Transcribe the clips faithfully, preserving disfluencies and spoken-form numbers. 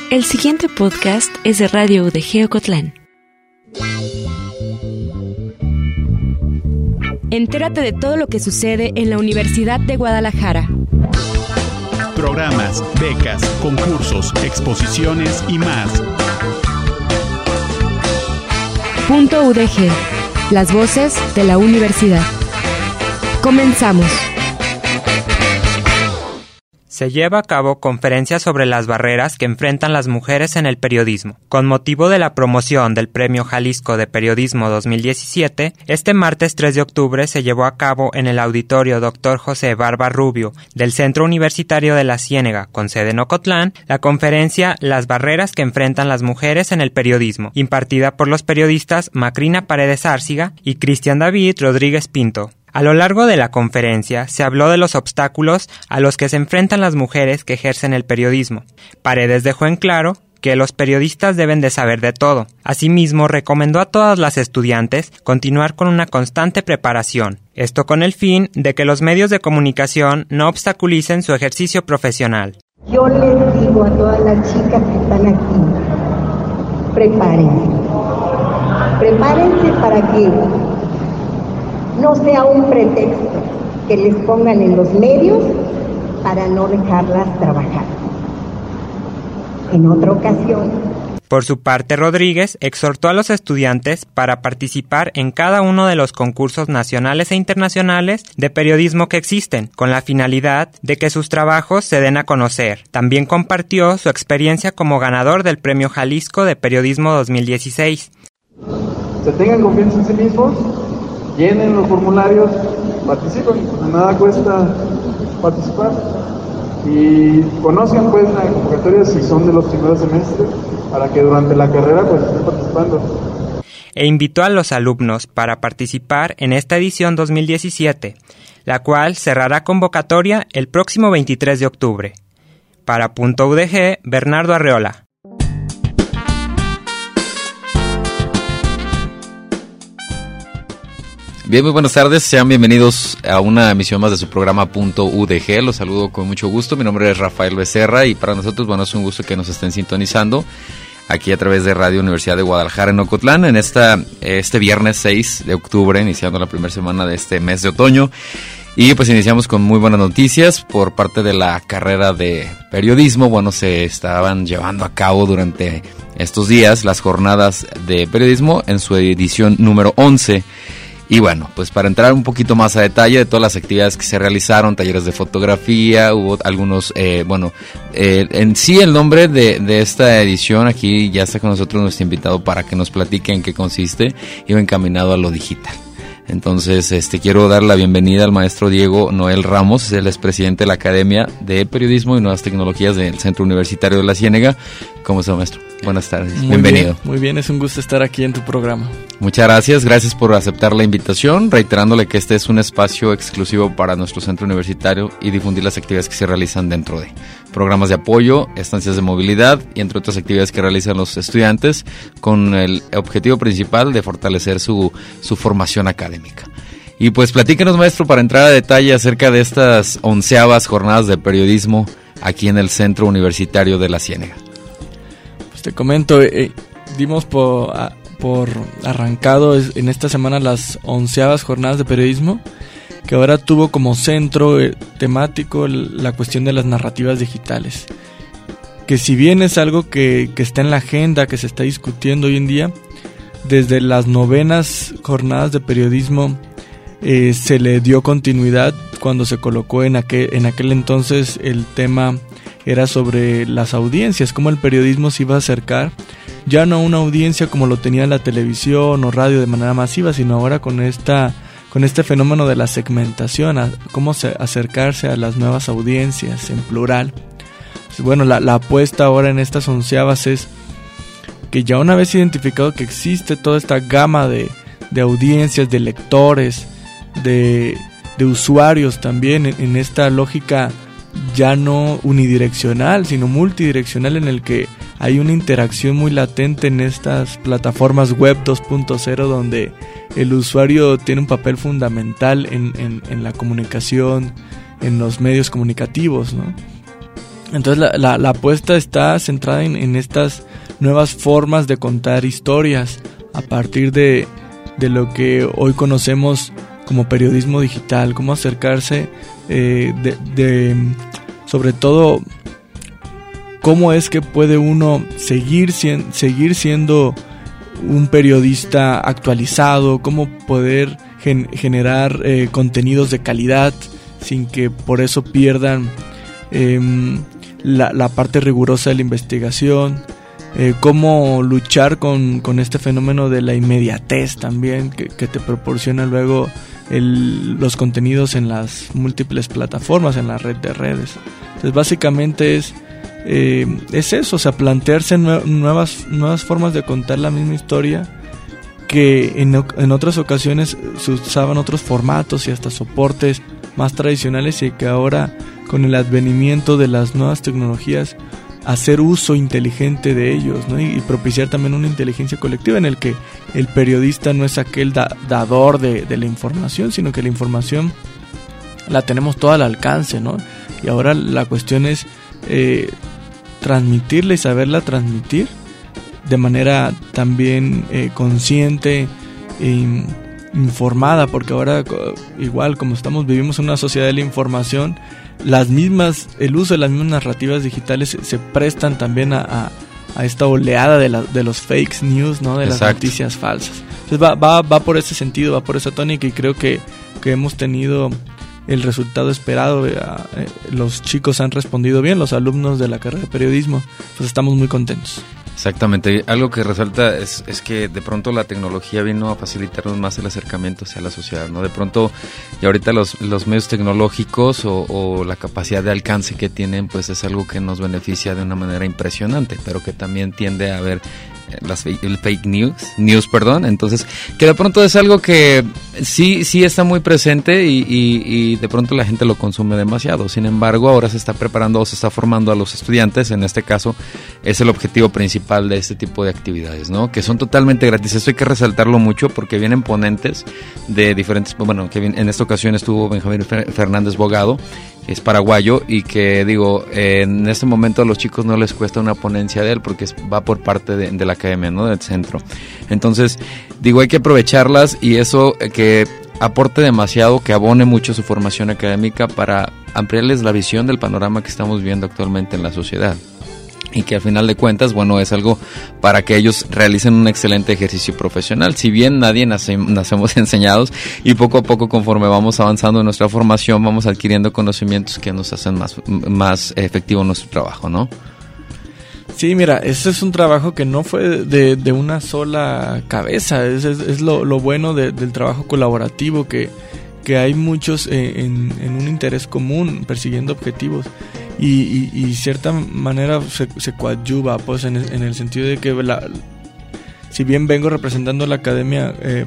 El siguiente podcast es de Radio U D G Ocotlán. Entérate de todo lo que sucede en la Universidad de Guadalajara. Programas, becas, concursos, exposiciones y más. Punto U D G. Las voces de la universidad. Comenzamos. Se lleva a cabo conferencia sobre las barreras que enfrentan las mujeres en el periodismo. Con motivo de la promoción del Premio Jalisco de Periodismo dos mil diecisiete, este martes tres de octubre se llevó a cabo en el auditorio doctor José Barba Rubio del Centro Universitario de la Ciénega, con sede en Ocotlán, la conferencia Las barreras que enfrentan las mujeres en el periodismo, impartida por los periodistas Macrina Paredes Árciga y Cristian David Rodríguez Pinto. A lo largo de la conferencia se habló de los obstáculos a los que se enfrentan las mujeres que ejercen el periodismo. Paredes dejó en claro que los periodistas deben de saber de todo. Asimismo, recomendó a todas las estudiantes continuar con una constante preparación, esto con el fin de que los medios de comunicación no obstaculicen su ejercicio profesional. Yo les digo a todas las chicas que están aquí, prepárense, prepárense para que no sea un pretexto que les pongan en los medios para no dejarlas trabajar. En otra ocasión. Por su parte, Rodríguez exhortó a los estudiantes para participar en cada uno de los concursos nacionales e internacionales de periodismo que existen, con la finalidad de que sus trabajos se den a conocer. También compartió su experiencia como ganador del Premio Jalisco de Periodismo dos mil dieciséis. Se tengan confianza en sí mismos, llenen los formularios, participen, nada cuesta participar y conozcan pues la convocatoria si son de los primeros semestres para que durante la carrera pues estén participando. E invitó a los alumnos para participar en esta edición dos mil diecisiete, la cual cerrará convocatoria el próximo veintitrés de octubre. Para Punto U D G, Bernardo Arreola. Bien, muy buenas tardes, sean bienvenidos a una emisión más de su programa Punto U D G. Los saludo con mucho gusto, mi nombre es Rafael Becerra y para nosotros, bueno, es un gusto que nos estén sintonizando aquí a través de Radio Universidad de Guadalajara en Ocotlán en esta este viernes seis de octubre, iniciando la primera semana de este mes de otoño. Y pues iniciamos con muy buenas noticias por parte de la carrera de periodismo. Bueno, se estaban llevando a cabo durante estos días las jornadas de periodismo en su edición número once. Y bueno, pues para entrar un poquito más a detalle de todas las actividades que se realizaron, talleres de fotografía, hubo algunos, eh, bueno, eh, en sí el nombre de, de esta edición, aquí ya está con nosotros nuestro invitado para que nos platique en qué consiste, iba encaminado a lo digital. Entonces, este quiero dar la bienvenida al maestro Diego Noel Ramos, él es presidente de la Academia de Periodismo y Nuevas Tecnologías del Centro Universitario de la Ciénega. ¿Cómo está, maestro? Buenas tardes, muy bienvenido. Bien, muy bien, es un gusto estar aquí en tu programa. Muchas gracias, gracias por aceptar la invitación, reiterándole que este es un espacio exclusivo para nuestro centro universitario y difundir las actividades que se realizan dentro de programas de apoyo, estancias de movilidad y entre otras actividades que realizan los estudiantes con el objetivo principal de fortalecer su, su formación académica. Y pues platíquenos, maestro, para entrar a detalle acerca de estas onceavas jornadas de periodismo aquí en el Centro Universitario de la Ciénega. Pues te comento, eh, dimos por, a, por arrancado en esta semana las onceavas jornadas de periodismo, que ahora tuvo como centro eh, temático la cuestión de las narrativas digitales, que si bien es algo que, que está en la agenda, que se está discutiendo hoy en día, desde las novenas jornadas de periodismo eh, se le dio continuidad cuando se colocó en aquel, en aquel entonces el tema era sobre las audiencias, cómo el periodismo se iba a acercar ya no a una audiencia como lo tenía la televisión o radio de manera masiva, sino ahora con esta con este fenómeno de la segmentación, a cómo se, acercarse a las nuevas audiencias en plural. Pues bueno, la, la apuesta ahora en estas onceavas es que ya una vez identificado que existe toda esta gama de, de audiencias, de lectores, de, de usuarios también, en, en esta lógica ya no unidireccional, sino multidireccional, en el que hay una interacción muy latente en estas plataformas web dos punto cero, donde el usuario tiene un papel fundamental en, en, en la comunicación, en los medios comunicativos, ¿no? Entonces la, la, la apuesta está centrada en, en estas nuevas formas de contar historias a partir de, de lo que hoy conocemos como periodismo digital, cómo acercarse eh, de, de, sobre todo, cómo es que puede uno seguir, seguir siendo un periodista actualizado, cómo poder gen, generar eh, contenidos de calidad sin que por eso pierdan eh, La, la parte rigurosa de la investigación, eh, cómo luchar con, con este fenómeno de la inmediatez también que, que te proporciona luego el, los contenidos en las múltiples plataformas, en la red de redes. Entonces básicamente es, eh, es eso, o sea, plantearse nue- nuevas, nuevas formas de contar la misma historia que en, en otras ocasiones se usaban otros formatos y hasta soportes más tradicionales, y que ahora con el advenimiento de las nuevas tecnologías hacer uso inteligente de ellos, ¿no? y, y propiciar también una inteligencia colectiva en el que el periodista no es aquel da, dador de, de la información, sino que la información la tenemos toda al alcance, ¿no? Y ahora la cuestión es eh, transmitirla y saberla transmitir de manera también eh, consciente e informada, porque ahora igual como estamos vivimos en una sociedad de la información, las mismas el uso de las mismas narrativas digitales se, se prestan también a, a, a esta oleada de, la, de los fake news, ¿no? De Exacto. Las noticias falsas. Entonces va, va, va por ese sentido, va por esa tónica, y creo que, que hemos tenido el resultado esperado. Eh, eh, los chicos han respondido bien, los alumnos de la carrera de periodismo, pues estamos muy contentos. Exactamente, algo que resalta es, es que de pronto la tecnología vino a facilitarnos más el acercamiento hacia la sociedad, ¿no? De pronto, y ahorita los, los medios tecnológicos o, o la capacidad de alcance que tienen, pues es algo que nos beneficia de una manera impresionante, pero que también tiende a haber las fake, el fake news, news, perdón, entonces que de pronto es algo que sí, sí está muy presente y, y, y de pronto la gente lo consume demasiado. Sin embargo, ahora se está preparando o se está formando a los estudiantes, en este caso es el objetivo principal de este tipo de actividades, ¿no? Que son totalmente gratis. Esto hay que resaltarlo mucho porque vienen ponentes de diferentes, bueno, que en esta ocasión estuvo Benjamín Fernández Bogado, es paraguayo, y que digo, eh, en este momento a los chicos no les cuesta una ponencia de él porque es, va por parte de, de la academia, ¿no? Del centro. Entonces, digo, hay que aprovecharlas, y eso eh, que aporte demasiado, que abone mucho su formación académica para ampliarles la visión del panorama que estamos viendo actualmente en la sociedad. Y que al final de cuentas, bueno, es algo para que ellos realicen un excelente ejercicio profesional. Si bien nadie nace, nacemos enseñados, y poco a poco, conforme vamos avanzando en nuestra formación, vamos adquiriendo conocimientos que nos hacen más, más efectivo nuestro trabajo, ¿no? Sí, mira, ese es un trabajo que no fue de, de una sola cabeza. Es, es, es lo, lo bueno de, del trabajo colaborativo, que, que hay muchos eh, en, en un interés común, persiguiendo objetivos. Y, y, y cierta manera se, se coadyuva, pues, en, en el sentido de que la, si bien vengo representando a la academia, eh,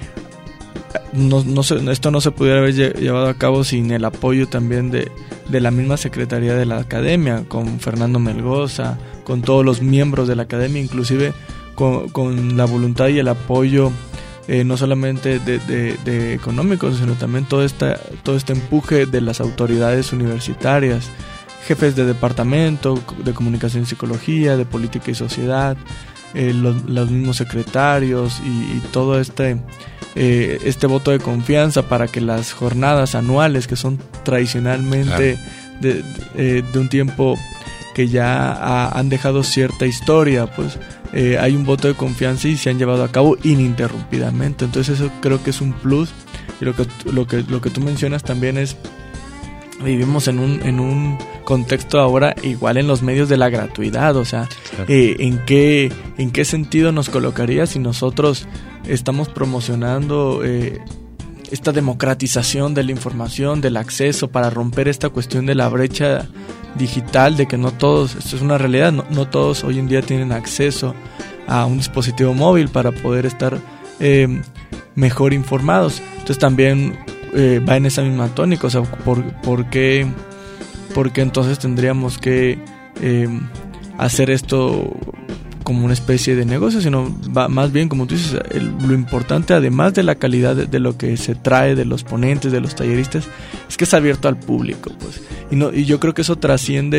no, no se, esto no se pudiera haber llevado a cabo sin el apoyo también de, de la misma secretaría de la academia, con Fernando Melgoza, con todos los miembros de la academia, inclusive con, con la voluntad y el apoyo eh, no solamente de, de, de económicos, sino también todo, esta, todo este empuje de las autoridades universitarias, jefes de departamento, de comunicación y psicología, de política y sociedad, eh, los, los mismos secretarios, y, y todo este, eh, este voto de confianza para que las jornadas anuales, que son tradicionalmente claro. de, de, eh, de un tiempo que ya ha, han dejado cierta historia, pues eh, hay un voto de confianza y se han llevado a cabo ininterrumpidamente. Entonces eso creo que es un plus, y lo que, lo que, lo que tú mencionas también es, vivimos en un en un contexto ahora igual en los medios de la gratuidad, o sea, claro. eh, ¿en qué en qué sentido nos colocaría si nosotros estamos promocionando eh, esta democratización de la información, del acceso, para romper esta cuestión de la brecha digital, de que no todos, esto es una realidad, no, no todos hoy en día tienen acceso a un dispositivo móvil para poder estar eh, mejor informados? Entonces también Eh, va en esa misma tónica, o sea, ¿por, por, qué, por qué entonces tendríamos que eh, hacer esto como una especie de negocio? Sino va, más bien, como tú dices, el, lo importante, además de la calidad de, de lo que se trae de los ponentes, de los talleristas, es que es abierto al público, pues, y, no, y yo creo que eso trasciende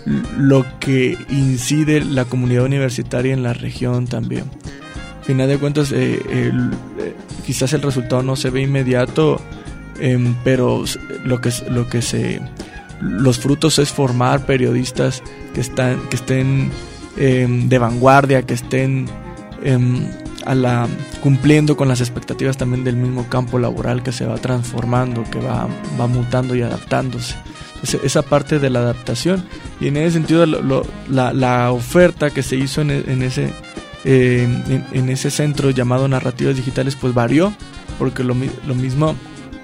lo que incide la comunidad universitaria en la región también. Al final de cuentas, eh, el, eh, quizás el resultado no se ve inmediato, eh, pero lo que, lo que se, los frutos es formar periodistas que, están, que estén eh, de vanguardia, que estén eh, a la, cumpliendo con las expectativas también del mismo campo laboral que se va transformando, que va, va mutando y adaptándose. Esa parte de la adaptación, y en ese sentido lo, lo, la, la oferta que se hizo en, en ese eh, en, en ese centro llamado Narrativas Digitales pues varió, porque lo, lo mismo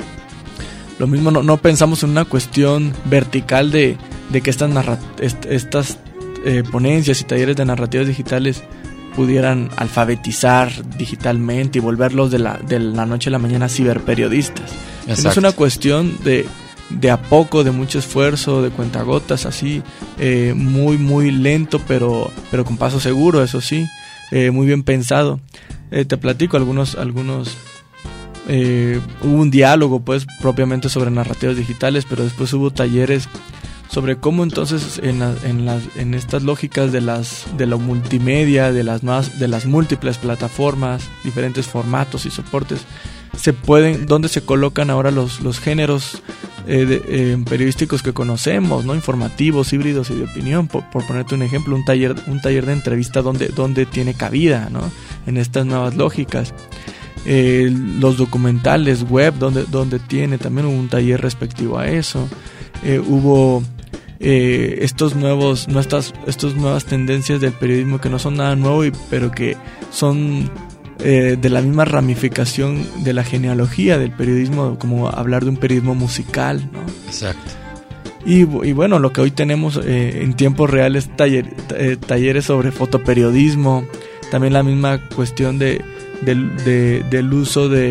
lo mismo no, no pensamos en una cuestión vertical de, de que estas narra, est, estas eh, ponencias y talleres de narrativas digitales pudieran alfabetizar digitalmente y volverlos de la, de la noche a la mañana ciberperiodistas. Es una cuestión de de a poco, de mucho esfuerzo, de cuentagotas, así, eh, muy, muy lento, pero, pero con paso seguro, eso sí, eh, muy bien pensado. Eh, te platico algunos, algunos, eh, hubo un diálogo, pues, propiamente sobre narrativas digitales, pero después hubo talleres sobre cómo entonces en, la, en, las, en estas lógicas de las de la multimedia, de las más, de las múltiples plataformas, diferentes formatos y soportes, se pueden, dónde se colocan ahora los, los géneros eh, de, eh, periodísticos que conocemos, ¿no? Informativos, híbridos y de opinión, por, por ponerte un ejemplo, un taller, un taller de entrevista donde, donde tiene cabida, ¿no? En estas nuevas lógicas. Eh, los documentales web, donde, donde tiene también un taller respectivo a eso. Eh, hubo eh, estos nuevos, nuestras, estos nuevas tendencias del periodismo que no son nada nuevo, y, pero que son Eh, de la misma ramificación de la genealogía del periodismo, como hablar de un periodismo musical, ¿no? Exacto. Y, y bueno, lo que hoy tenemos eh, en tiempos reales, taller, eh, talleres sobre fotoperiodismo, también la misma cuestión de, de, de, del uso de,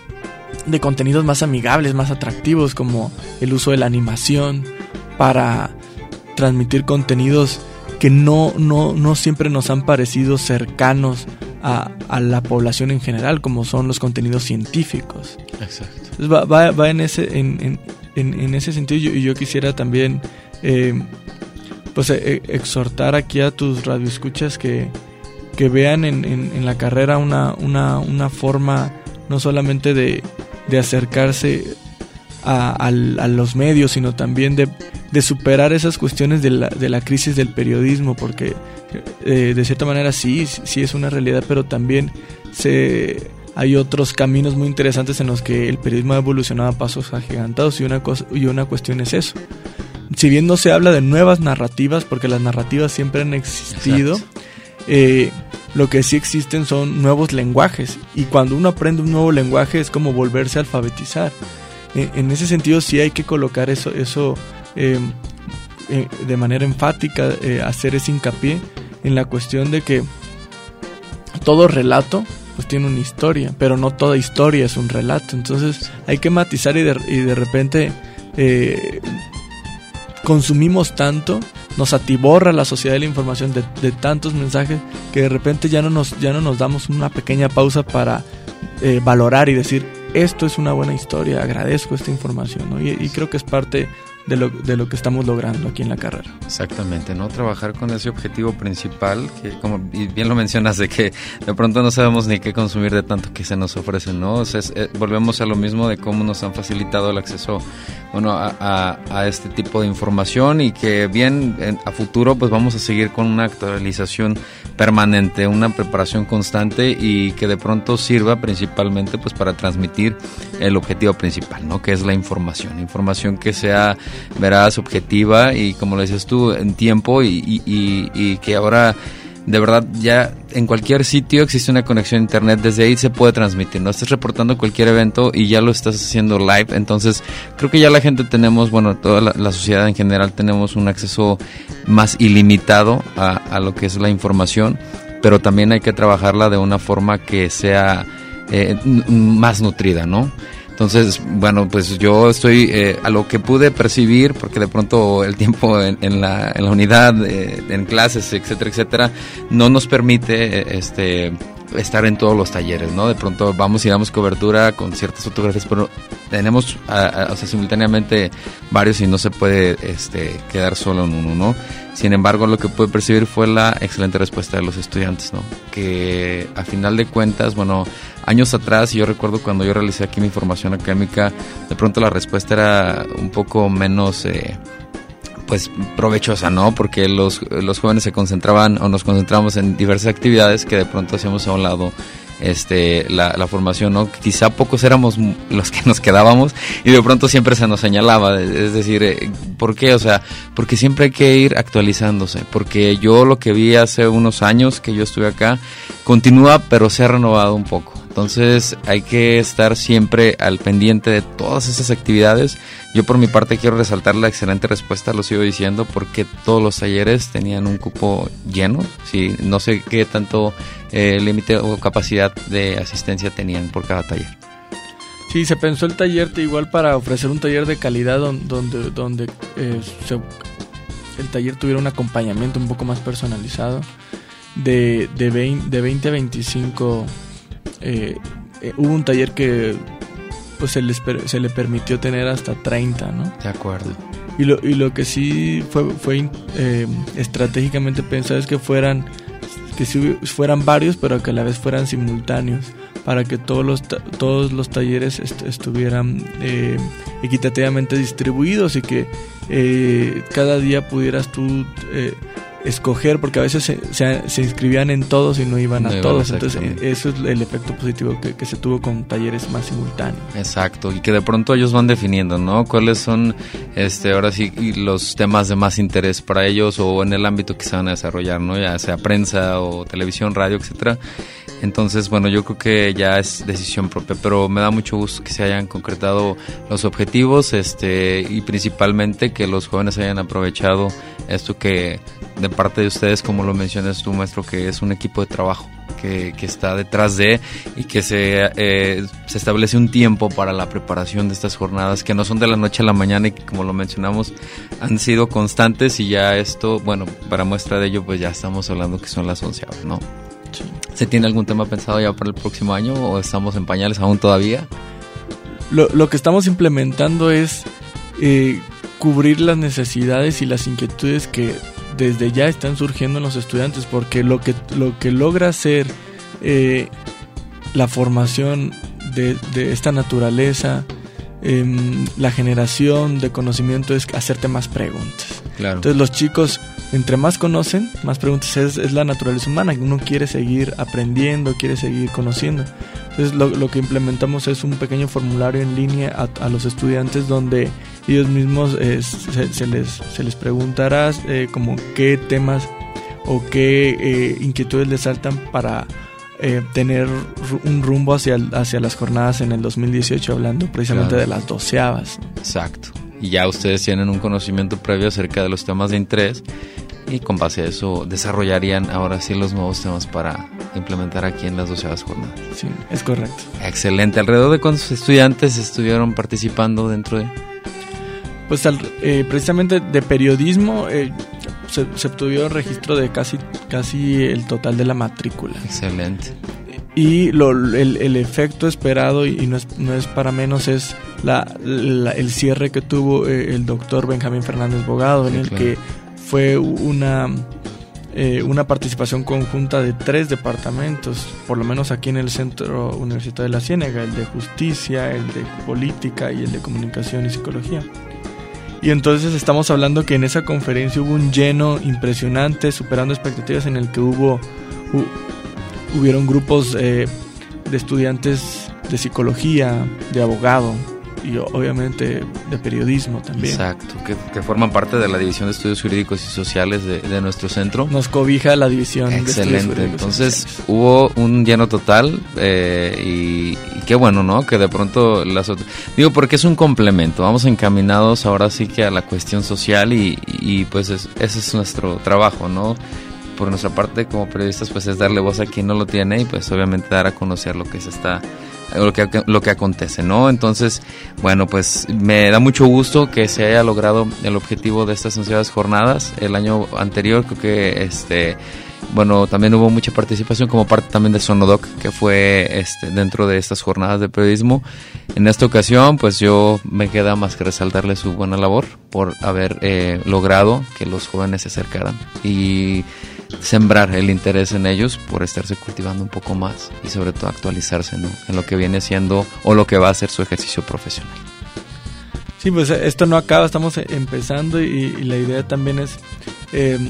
de contenidos más amigables, más atractivos, como el uso de la animación para transmitir contenidos que no, no, no siempre nos han parecido cercanos A, a la población en general, como son los contenidos científicos. Exacto. Entonces va, va, va en ese en, en, en, en ese sentido, y yo, yo quisiera también eh, pues eh, exhortar aquí a tus radioescuchas que, que vean en, en, en la carrera una, una, una forma no solamente de, de acercarse a, a, a los medios, sino también de, de superar esas cuestiones de la, de la crisis del periodismo, porque eh, de cierta manera sí, sí es una realidad, pero también se, hay otros caminos muy interesantes en los que el periodismo ha evolucionado a pasos agigantados, y una, cosa, y una cuestión es eso. Si bien no se habla de nuevas narrativas, porque las narrativas siempre han existido, eh, lo que sí existen son nuevos lenguajes, y cuando uno aprende un nuevo lenguaje es como volverse a alfabetizar. Eh, en ese sentido sí hay que colocar eso, eso eh, eh, de manera enfática, eh, hacer ese hincapié en la cuestión de que todo relato pues tiene una historia, pero no toda historia es un relato. Entonces hay que matizar, y de, y de repente eh, consumimos tanto, nos atiborra la sociedad de la información de, de tantos mensajes, que de repente ya no nos, ya no nos damos una pequeña pausa para eh, valorar y decir, esto es una buena historia, agradezco esta información, ¿no? Y, y creo que es parte de lo, de lo que estamos logrando aquí en la carrera. Exactamente, ¿no? Trabajar con ese objetivo principal, que como bien lo mencionas, de que de pronto no sabemos ni qué consumir de tanto que se nos ofrece, ¿no? O sea, es, eh, volvemos a lo mismo de cómo nos han facilitado el acceso, bueno, a, a, a este tipo de información, y que bien en, a futuro pues vamos a seguir con una actualización permanente, una preparación constante, y que de pronto sirva principalmente pues para transmitir el objetivo principal, ¿no? Que es la información, información que sea veraz, objetiva, y como lo decías tú, en tiempo, y, y, y, y que ahora de verdad ya en cualquier sitio existe una conexión a internet, desde ahí se puede transmitir, no estás reportando cualquier evento y ya lo estás haciendo live. Entonces creo que ya la gente tenemos, bueno, toda la, la sociedad en general tenemos un acceso más ilimitado a, a lo que es la información, pero también hay que trabajarla de una forma que sea eh, más nutrida, ¿no? Entonces, bueno, pues yo estoy eh, a lo que pude percibir, porque de pronto el tiempo en, en, la, en la unidad, eh, en clases, etcétera, etcétera, no nos permite este estar en todos los talleres, ¿no? De pronto vamos y damos cobertura con ciertas fotografías, pero tenemos, a, a, o sea, simultáneamente varios y no se puede este, quedar solo en uno, ¿no? Sin embargo, lo que pude percibir fue la excelente respuesta de los estudiantes, ¿no? Que a final de cuentas, bueno, años atrás, yo recuerdo cuando yo realicé aquí mi formación académica, de pronto la respuesta era un poco menos... Eh, pues provechosa, ¿no? Porque los, los jóvenes se concentraban o nos concentramos en diversas actividades que de pronto hacíamos a un lado este la, la formación, ¿no? Quizá pocos éramos los que nos quedábamos y de pronto siempre se nos señalaba, es decir, ¿por qué? O sea, porque siempre hay que ir actualizándose, porque yo lo que vi hace unos años que yo estuve acá, continúa pero se ha renovado un poco. Entonces hay que estar siempre al pendiente de todas esas actividades. Yo por mi parte quiero resaltar la excelente respuesta, lo sigo diciendo, porque todos los talleres tenían un cupo lleno. Sí, no sé qué tanto eh, límite o capacidad de asistencia tenían por cada taller. Sí, se pensó el taller igual para ofrecer un taller de calidad donde, donde, donde eh, se, el taller tuviera un acompañamiento un poco más personalizado. De, de, veinte, de veinte a veinticinco... Eh, eh, hubo un taller que pues se, les, se le permitió tener hasta treinta, ¿no? De acuerdo. Y lo, y lo que sí fue, fue eh, estratégicamente pensado es que fueran que si fueran varios, pero que a la vez fueran simultáneos, para que todos los todos los talleres est- estuvieran eh, equitativamente distribuidos y que eh, cada día pudieras tú eh, escoger, porque a veces se, se, se inscribían en todos y no iban a no todos, entonces eso es el efecto positivo que, que se tuvo con talleres más simultáneos. Exacto, y que de pronto ellos van definiendo, ¿no? Cuáles son, este, ahora sí, los temas de más interés para ellos o en el ámbito que se van a desarrollar, ¿no? Ya sea prensa o televisión, radio, etcétera. Entonces, bueno, yo creo que ya es decisión propia, pero me da mucho gusto que se hayan concretado los objetivos, este, y principalmente que los jóvenes hayan aprovechado esto que de parte de ustedes, como lo mencionas tú, maestro, que es un equipo de trabajo que, que está detrás de y que se, eh, se establece un tiempo para la preparación de estas jornadas que no son de la noche a la mañana y que, como lo mencionamos, han sido constantes, y ya esto, bueno, para muestra de ello, pues ya estamos hablando que son las onceavas, ¿no? Sí. ¿Se tiene algún tema pensado ya para el próximo año o estamos en pañales aún todavía? Lo, lo que estamos implementando es eh, cubrir las necesidades y las inquietudes que desde ya están surgiendo en los estudiantes, porque lo que, lo que logra hacer eh, la formación de, de esta naturaleza, eh, la generación de conocimiento, es hacerte más preguntas. Claro. Entonces los chicos, entre más conocen, más preguntas. Es, es la naturaleza humana, uno quiere seguir aprendiendo, quiere seguir conociendo. Entonces lo, lo que implementamos es un pequeño formulario en línea a, a los estudiantes, donde ellos mismos eh, se, se, les, se les preguntará eh, como qué temas o qué eh, inquietudes les saltan para eh, tener un rumbo hacia, hacia las jornadas en el dos mil dieciocho, hablando precisamente claro. de las doceavas. Exacto. Y ya ustedes tienen un conocimiento previo acerca de los temas de interés y con base a eso desarrollarían ahora sí los nuevos temas para implementar aquí en las doceavas jornadas. Sí, es correcto. Excelente. ¿Alrededor de cuántos estudiantes estuvieron participando dentro de...? Pues al, eh, precisamente de periodismo eh, se, se obtuvo registro de casi, casi el total de la matrícula. Excelente. Y lo, el, el efecto esperado, y no es, no es para menos, es la, la, el cierre que tuvo eh, el doctor Benjamín Fernández Bogado, en sí, el claro. que fue una, eh, una participación conjunta de tres departamentos, por lo menos aquí en el Centro Universitario de la Ciénega, el de Justicia, el de Política y el de Comunicación y Psicología. Y entonces estamos hablando que en esa conferencia hubo un lleno impresionante, superando expectativas, en el que hubo... hubo hubieron grupos eh, de estudiantes de psicología, de abogado y obviamente de periodismo también. Exacto, que, que forman parte de la División de Estudios Jurídicos y Sociales de, de nuestro centro. Nos cobija la División Excelente. de Estudios Jurídicos. Entonces hubo un lleno total eh, y, y qué bueno, ¿no? Que de pronto las otras... Digo, porque es un complemento, vamos encaminados ahora sí que a la cuestión social y, y pues es, ese es nuestro trabajo, ¿no? Por nuestra parte como periodistas, pues es darle voz a quien no lo tiene y pues obviamente dar a conocer lo que se está, lo que, lo que acontece, ¿no? Entonces, bueno, pues me da mucho gusto que se haya logrado el objetivo de estas onceavas jornadas. El año anterior creo que este bueno, también hubo mucha participación como parte también de Sonodoc, que fue este, dentro de estas jornadas de periodismo. En esta ocasión, pues yo me queda más que resaltarle su buena labor por haber eh, logrado que los jóvenes se acercaran y sembrar el interés en ellos por estarse cultivando un poco más y sobre todo actualizarse, ¿no?, en lo que viene siendo o lo que va a ser su ejercicio profesional. Sí, pues esto no acaba, estamos empezando y, y la idea también es, eh,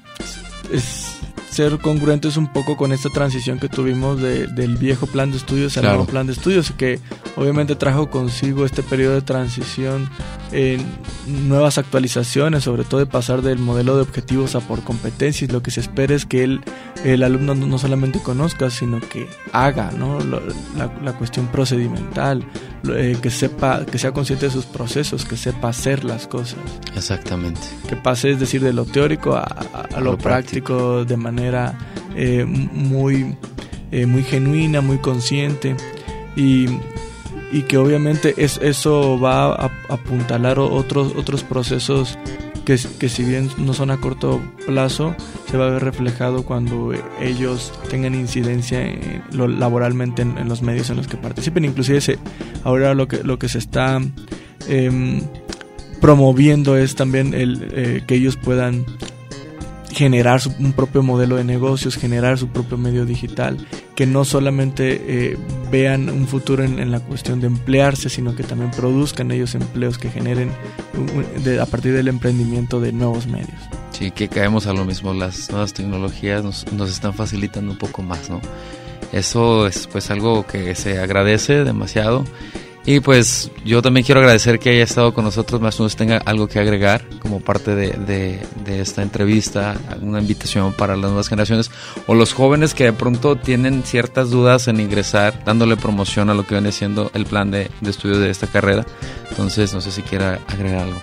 es ser congruentes un poco con esta transición que tuvimos de, del viejo plan de estudios al claro. nuevo plan de estudios, que obviamente trajo consigo este periodo de transición en nuevas actualizaciones, sobre todo de pasar del modelo de objetivos a por competencias. Lo que se espera es que el, el alumno no solamente conozca, sino que haga, ¿no?, la, la, la cuestión procedimental, eh, que sepa, que sea consciente de sus procesos, que sepa hacer las cosas. Exactamente. Que pase, es decir, de lo teórico a, a, a lo, lo práctico, práctico de manera eh, muy, eh, muy genuina, muy consciente, y, y que obviamente es, eso va a, a apuntalar otros, otros procesos que, que si bien no son a corto plazo, se va a ver reflejado cuando ellos tengan incidencia en lo, laboralmente en, en los medios en los que participen. Inclusive se, ahora lo que, lo que se está eh, promoviendo es también el eh, que ellos puedan generar su, un propio modelo de negocios, generar su propio medio digital, que no solamente eh, vean un futuro en, en la cuestión de emplearse, sino que también produzcan ellos empleos que generen un, de, a partir del emprendimiento de nuevos medios. Sí, que caemos a lo mismo, las nuevas tecnologías nos, nos están facilitando un poco más, ¿no? Eso es pues algo que se agradece demasiado. Y pues yo también quiero agradecer que haya estado con nosotros, más o menos tenga algo que agregar como parte de, de, de esta entrevista, una invitación para las nuevas generaciones o los jóvenes que de pronto tienen ciertas dudas en ingresar, dándole promoción a lo que viene siendo el plan de, de estudio de esta carrera. Entonces no sé si quiera agregar algo.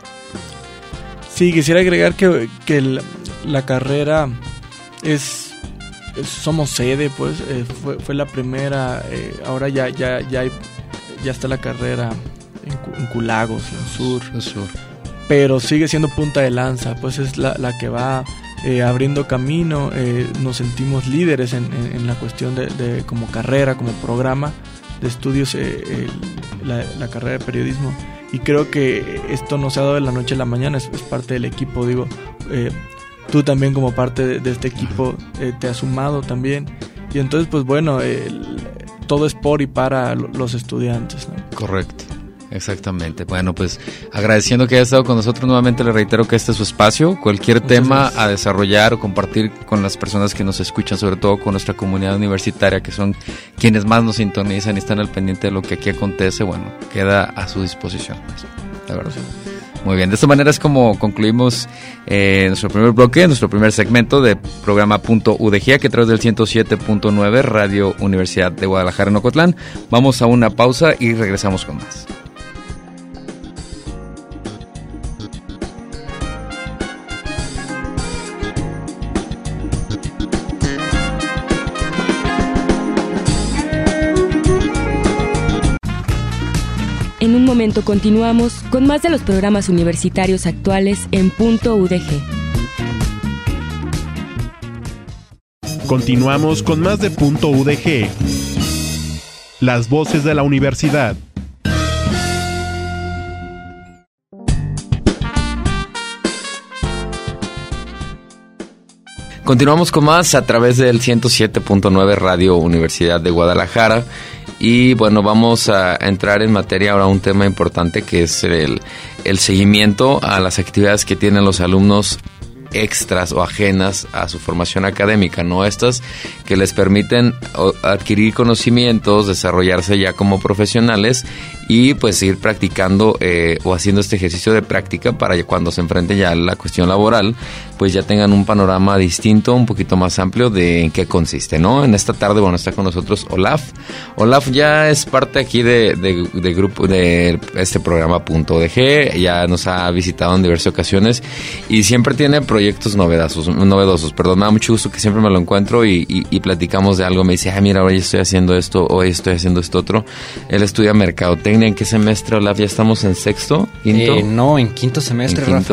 Sí, quisiera agregar que, que el, la carrera es, es somos sede, pues eh, fue, fue la primera, eh, ahora ya, ya, ya hay ya está la carrera en, en Culagos, en Sur, en Sur, pero sigue siendo punta de lanza, pues es la, la que va eh, abriendo camino. Eh, nos sentimos líderes en, en, en la cuestión de, de como carrera, como programa de estudios, eh, el, la, la carrera de periodismo, y creo que esto no se ha dado de la noche a la mañana, es, es parte del equipo, digo, eh, tú también como parte de, de este equipo eh, te has sumado también, y entonces pues bueno, el, todo es por y para los estudiantes, ¿no? Correcto, exactamente. Bueno, pues agradeciendo que haya estado con nosotros nuevamente, le reitero que este es su espacio. Cualquier Muchas tema gracias. A desarrollar o compartir con las personas que nos escuchan, sobre todo con nuestra comunidad universitaria, que son quienes más nos sintonizan y están al pendiente de lo que aquí acontece, bueno, queda a su disposición, pues, la verdad. Sí. Muy bien, de esta manera es como concluimos eh, nuestro primer bloque, nuestro primer segmento de programa Punto U D G, que a través del ciento siete punto nueve Radio Universidad de Guadalajara en Ocotlán. Vamos a una pausa y regresamos con más. En un momento continuamos con más de los programas universitarios actuales en Punto U D G. Continuamos con más de Punto U D G. Las voces de la universidad. Continuamos con más a través del ciento siete punto nueve Radio Universidad de Guadalajara. Y bueno, vamos a entrar en materia ahora, un tema importante que es el, el seguimiento a las actividades que tienen los alumnos extras o ajenas a su formación académica, ¿no? Estas que les permiten adquirir conocimientos, desarrollarse ya como profesionales y pues ir practicando eh, o haciendo este ejercicio de práctica para cuando se enfrenten ya a la cuestión laboral, pues ya tengan un panorama distinto, un poquito más amplio de en qué consiste, ¿no? En esta tarde, bueno, está con nosotros Olaf. Olaf ya es parte aquí de, de, de grupo de este programa Punto U D G, ya nos ha visitado en diversas ocasiones y siempre tiene proyectos novedosos, novedosos, perdón, me da mucho gusto que siempre me lo encuentro y, y, y platicamos de algo, me dice, ah, mira, hoy estoy haciendo esto, hoy estoy haciendo esto otro. Él estudia mercadotecnia. ¿En qué semestre, Olaf? ¿Ya estamos en sexto? ¿Quinto? Eh, no, en quinto semestre, ¿En quinto? Rafa.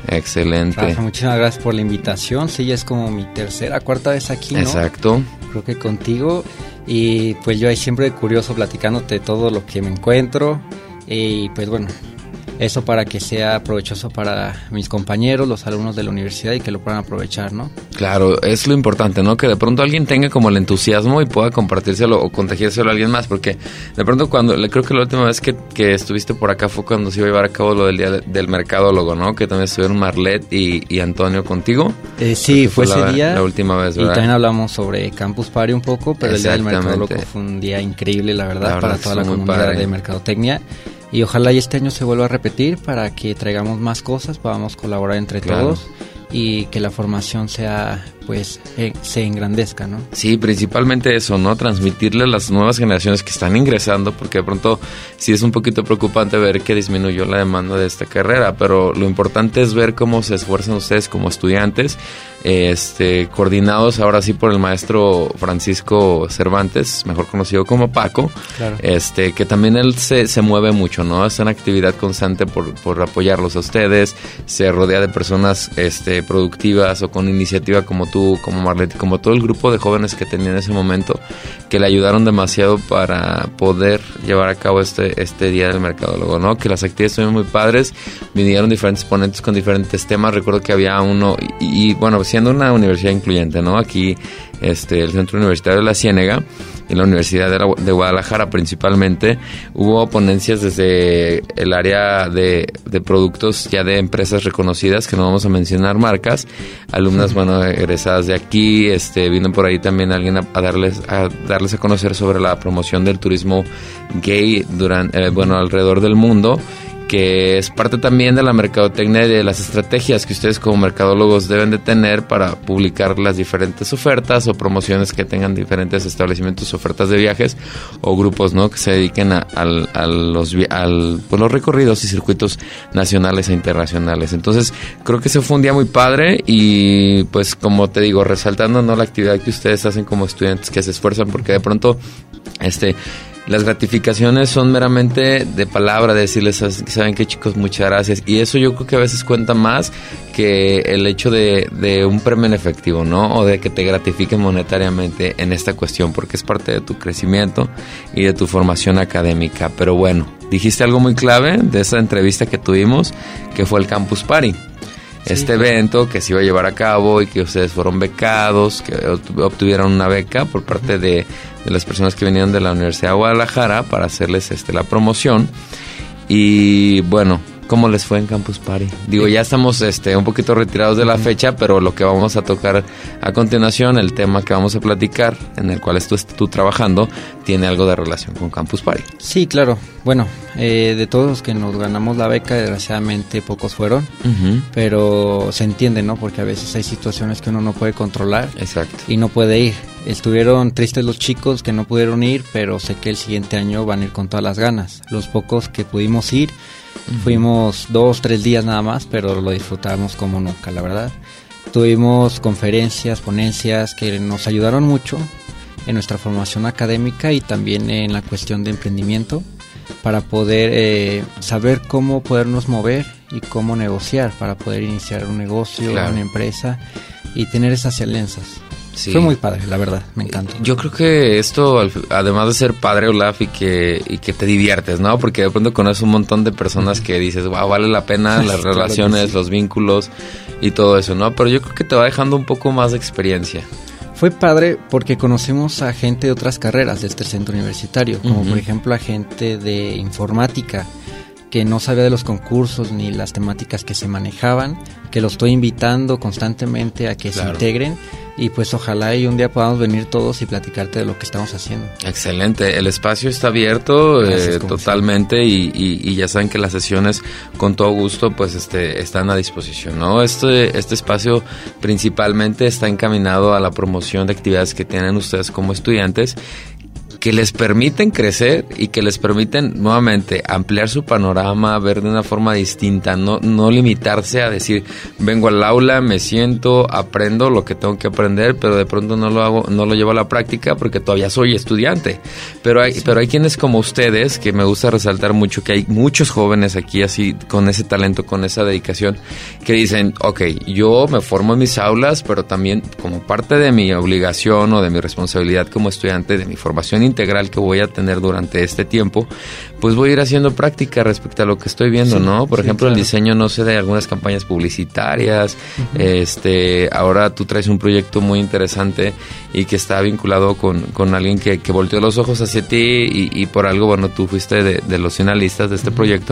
Excelente. Rafa, muchísimas gracias por la invitación. Sí, ya es como mi tercera, cuarta vez aquí, ¿no? Exacto. Creo que contigo. Y pues yo ahí siempre curioso platicándote todo lo que me encuentro. Y pues bueno, eso para que sea provechoso para mis compañeros, los alumnos de la universidad y que lo puedan aprovechar, ¿no? Claro, es lo importante, ¿no? Que de pronto alguien tenga como el entusiasmo y pueda compartírselo o contagiárselo a alguien más, porque de pronto cuando, creo que la última vez que, que estuviste por acá fue cuando se iba a llevar a cabo lo del día de, del mercadólogo, ¿no? Que también estuvieron Marlet y, y Antonio contigo. Eh, sí, fue, fue ese la, día. La última vez, ¿verdad? Y también hablamos sobre Campus Party un poco, pero el día del mercadólogo fue un día increíble, la verdad, la verdad para toda la comunidad padre. de mercadotecnia. Y ojalá y este año se vuelva a repetir para que traigamos más cosas, podamos colaborar entre claro. todos y que la formación sea, pues, eh, se engrandezca, ¿no? Sí, principalmente eso, ¿no? Transmitirle a las nuevas generaciones que están ingresando, porque de pronto sí es un poquito preocupante ver que disminuyó la demanda de esta carrera, pero lo importante es ver cómo se esfuerzan ustedes como estudiantes, este, coordinados ahora sí por el maestro Francisco Cervantes, mejor conocido como Paco, claro. este, que también él se, se mueve mucho, ¿no? Es una actividad constante por, por apoyarlos a ustedes, se rodea de personas, este, productivas o con iniciativa como tú, como Marlet, como todo el grupo de jóvenes que tenía en ese momento, que le ayudaron demasiado para poder llevar a cabo este, este día del mercadólogo, ¿no? Que las actividades estuvieron muy padres, vinieron diferentes ponentes con diferentes temas, recuerdo que había uno, y, y bueno, siendo una universidad incluyente, ¿no? Aquí, este, el Centro Universitario de la Ciénega, en la Universidad de, la, de Guadalajara principalmente, hubo ponencias desde el área de, de productos ya de empresas reconocidas, que no vamos a mencionar marcas, alumnas, bueno, egresadas de aquí, este, vino por ahí también alguien a, a darles a darles a conocer sobre la promoción del turismo gay durante, eh, bueno, alrededor del mundo, que es parte también de la mercadotecnia y de las estrategias que ustedes como mercadólogos deben de tener para publicar las diferentes ofertas o promociones que tengan diferentes establecimientos, ofertas de viajes o grupos, ¿no? Que se dediquen a, a, a los, al, pues los recorridos y circuitos nacionales e internacionales. Entonces, creo que ese fue un día muy padre y pues como te digo, resaltando, ¿no? La actividad que ustedes hacen como estudiantes que se esfuerzan, porque de pronto, este... las gratificaciones son meramente de palabra, de decirles, ¿saben qué, chicos? Muchas gracias. Y eso yo creo que a veces cuenta más que el hecho de, de un premio en efectivo, ¿no? O de que te gratifiquen monetariamente en esta cuestión, porque es parte de tu crecimiento y de tu formación académica. Pero bueno, dijiste algo muy clave de esa entrevista que tuvimos, que fue el Campus Party. Este evento que se iba a llevar a cabo y que ustedes fueron becados, que obtuvieron una beca por parte de, de las personas que vinieron de la Universidad de Guadalajara para hacerles este la promoción. Y bueno, ¿cómo les fue en Campus Party? Digo, ya estamos este un poquito retirados de la fecha, pero lo que vamos a tocar a continuación, el tema que vamos a platicar, en el cual estás tú trabajando, tiene algo de relación con Campus Party. Sí, claro. Bueno, eh, de todos los que nos ganamos la beca, desgraciadamente pocos fueron, uh-huh. pero se entiende, ¿no? Porque a veces hay situaciones que uno no puede controlar. Exacto. Y no puede ir. Estuvieron tristes los chicos que no pudieron ir, pero sé que el siguiente año van a ir con todas las ganas. Los pocos que pudimos ir, uh-huh. fuimos dos, tres días nada más, pero lo disfrutamos como nunca, la verdad. Tuvimos conferencias, ponencias que nos ayudaron mucho en nuestra formación académica y también en la cuestión de emprendimiento, para poder eh, saber cómo podernos mover y cómo negociar para poder iniciar un negocio, claro. una empresa y tener esas alianzas. Sí. Fue muy padre, la verdad, me encantó. Yo creo que esto, además de ser padre, Olaf, y que, y que te diviertes, ¿no? Porque de pronto conoces un montón de personas que dices, wow, vale la pena las claro relaciones, sí. los vínculos y todo eso, ¿no? Pero yo creo que te va dejando un poco más de experiencia. Fue padre porque conocemos a gente de otras carreras de este centro universitario, como uh-huh. por ejemplo a gente de informática que no sabía de los concursos ni las temáticas que se manejaban, que los estoy invitando constantemente a que claro. se integren y pues ojalá y un día podamos venir todos y platicarte de lo que estamos haciendo. Excelente, el espacio está abierto eh, totalmente y, y, y ya saben que las sesiones con todo gusto pues este están a disposición, ¿no? Este, este espacio principalmente está encaminado a la promoción de actividades que tienen ustedes como estudiantes, que les permiten crecer y que les permiten nuevamente ampliar su panorama, ver de una forma distinta, no, no limitarse a decir, vengo al aula, me siento, aprendo lo que tengo que aprender, pero de pronto no lo hago, no lo llevo a la práctica porque todavía soy estudiante. Pero hay, sí. pero hay quienes como ustedes, que me gusta resaltar mucho, que hay muchos jóvenes aquí así, con ese talento, con esa dedicación, que dicen, ok, yo me formo en mis aulas, pero también como parte de mi obligación o de mi responsabilidad como estudiante, de mi formación integral que voy a tener durante este tiempo, pues voy a ir haciendo práctica respecto a lo que estoy viendo, sí, ¿no? Por sí, ejemplo, claro. El diseño, no sé, de algunas campañas publicitarias, uh-huh. este, ahora tú traes un proyecto muy interesante y que está vinculado con, con alguien que, que volteó los ojos hacia ti y, y por algo, bueno, tú fuiste de, de los finalistas de este uh-huh. proyecto.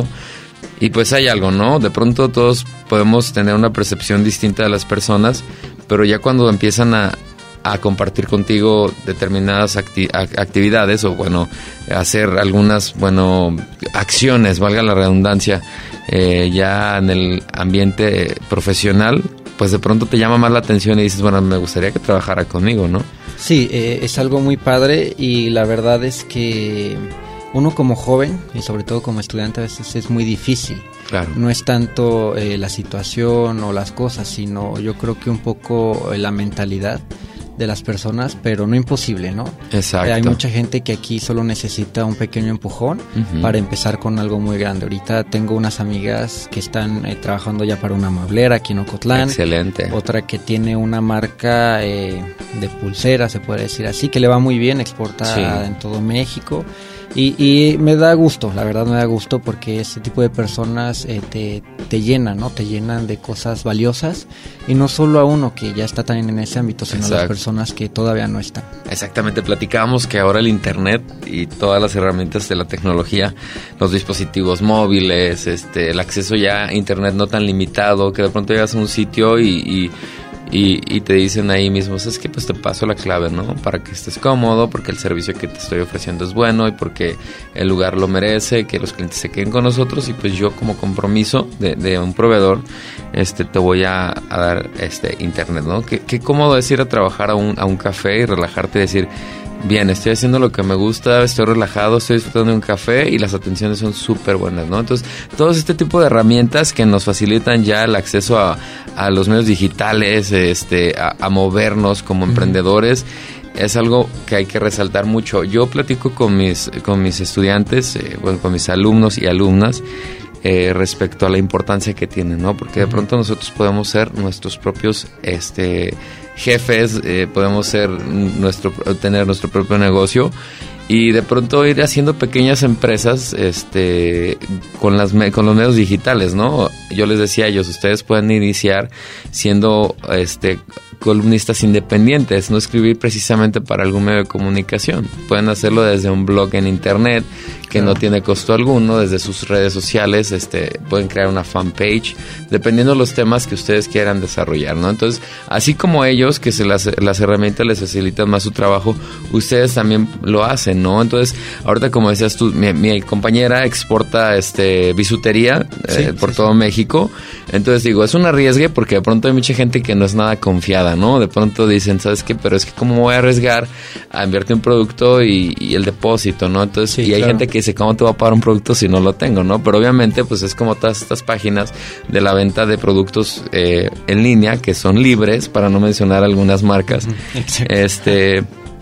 Y pues hay algo, ¿no? De pronto todos podemos tener una percepción distinta de las personas, pero ya cuando empiezan a, a compartir contigo determinadas acti- actividades o, bueno, hacer algunas, bueno, acciones, valga la redundancia, eh, ya en el ambiente profesional, pues de pronto te llama más la atención y dices, bueno, me gustaría que trabajara conmigo, ¿no? Sí, eh, es algo muy padre y la verdad es que uno como joven y sobre todo como estudiante a veces es muy difícil. Claro. No es tanto eh, la situación o las cosas, sino yo creo que un poco eh, la mentalidad de las personas, pero no imposible, ¿no? Exacto. Eh, hay mucha gente que aquí solo necesita un pequeño empujón uh-huh. para empezar con algo muy grande. Ahorita tengo unas amigas que están eh, trabajando ya para una mueblera aquí en Ocotlán. Excelente. Otra que tiene una marca eh, de pulseras, se puede decir así, que le va muy bien, exporta sí. en todo México. Y, y me da gusto, la verdad me da gusto porque ese tipo de personas eh, te, te llenan, ¿no? Te llenan de cosas valiosas y no solo a uno que ya está también en ese ámbito, sino Exacto. a las personas que todavía no están. Exactamente, platicábamos que ahora el internet y todas las herramientas de la tecnología, los dispositivos móviles, este, el acceso ya a internet no tan limitado, que de pronto llegas a un sitio y... y Y, y te dicen ahí mismo, es que pues te paso la clave, ¿no? Para que estés cómodo, porque el servicio que te estoy ofreciendo es bueno y porque el lugar lo merece, que los clientes se queden con nosotros y pues yo como compromiso de, de un proveedor este te voy a, a dar este internet, ¿no? Qué, qué cómodo es ir a trabajar a un, a un café y relajarte y decir, bien, estoy haciendo lo que me gusta, estoy relajado, estoy disfrutando de un café y las atenciones son súper buenas, ¿no? Entonces, todo este tipo de herramientas que nos facilitan ya el acceso a, a los medios digitales, este, a, a movernos como emprendedores, es algo que hay que resaltar mucho. Yo platico con mis, con mis estudiantes, eh, bueno, con mis alumnos y alumnas, Eh, respecto a la importancia que tienen, ¿no? Porque de pronto nosotros podemos ser nuestros propios este, jefes, eh, podemos ser nuestro, tener nuestro propio negocio y de pronto ir haciendo pequeñas empresas este, con, las, con los medios digitales, ¿no? Yo les decía a ellos, ustedes pueden iniciar siendo este, columnistas independientes, no escribir precisamente para algún medio de comunicación. Pueden hacerlo desde un blog en internet que claro. no tiene costo alguno, desde sus redes sociales, este, pueden crear una fanpage, dependiendo de los temas que ustedes quieran desarrollar, ¿no? Entonces, así como ellos, que se las, las herramientas les facilitan más su trabajo, ustedes también lo hacen, ¿no? Entonces, ahorita como decías tú, mi, mi compañera exporta este bisutería sí, eh, por sí, todo sí. México, entonces digo, es un arriesgue porque de pronto hay mucha gente que no es nada confiada, ¿no? De pronto dicen, ¿sabes qué? Pero es que cómo me voy a arriesgar a enviarte un producto y, y el depósito, ¿no? Entonces, sí, y hay claro. gente que dice, ¿cómo te voy a pagar un producto si no lo tengo, no? Pero obviamente, pues es como todas estas páginas de la venta de productos eh, en línea que son libres, para no mencionar algunas marcas. Exacto. Este...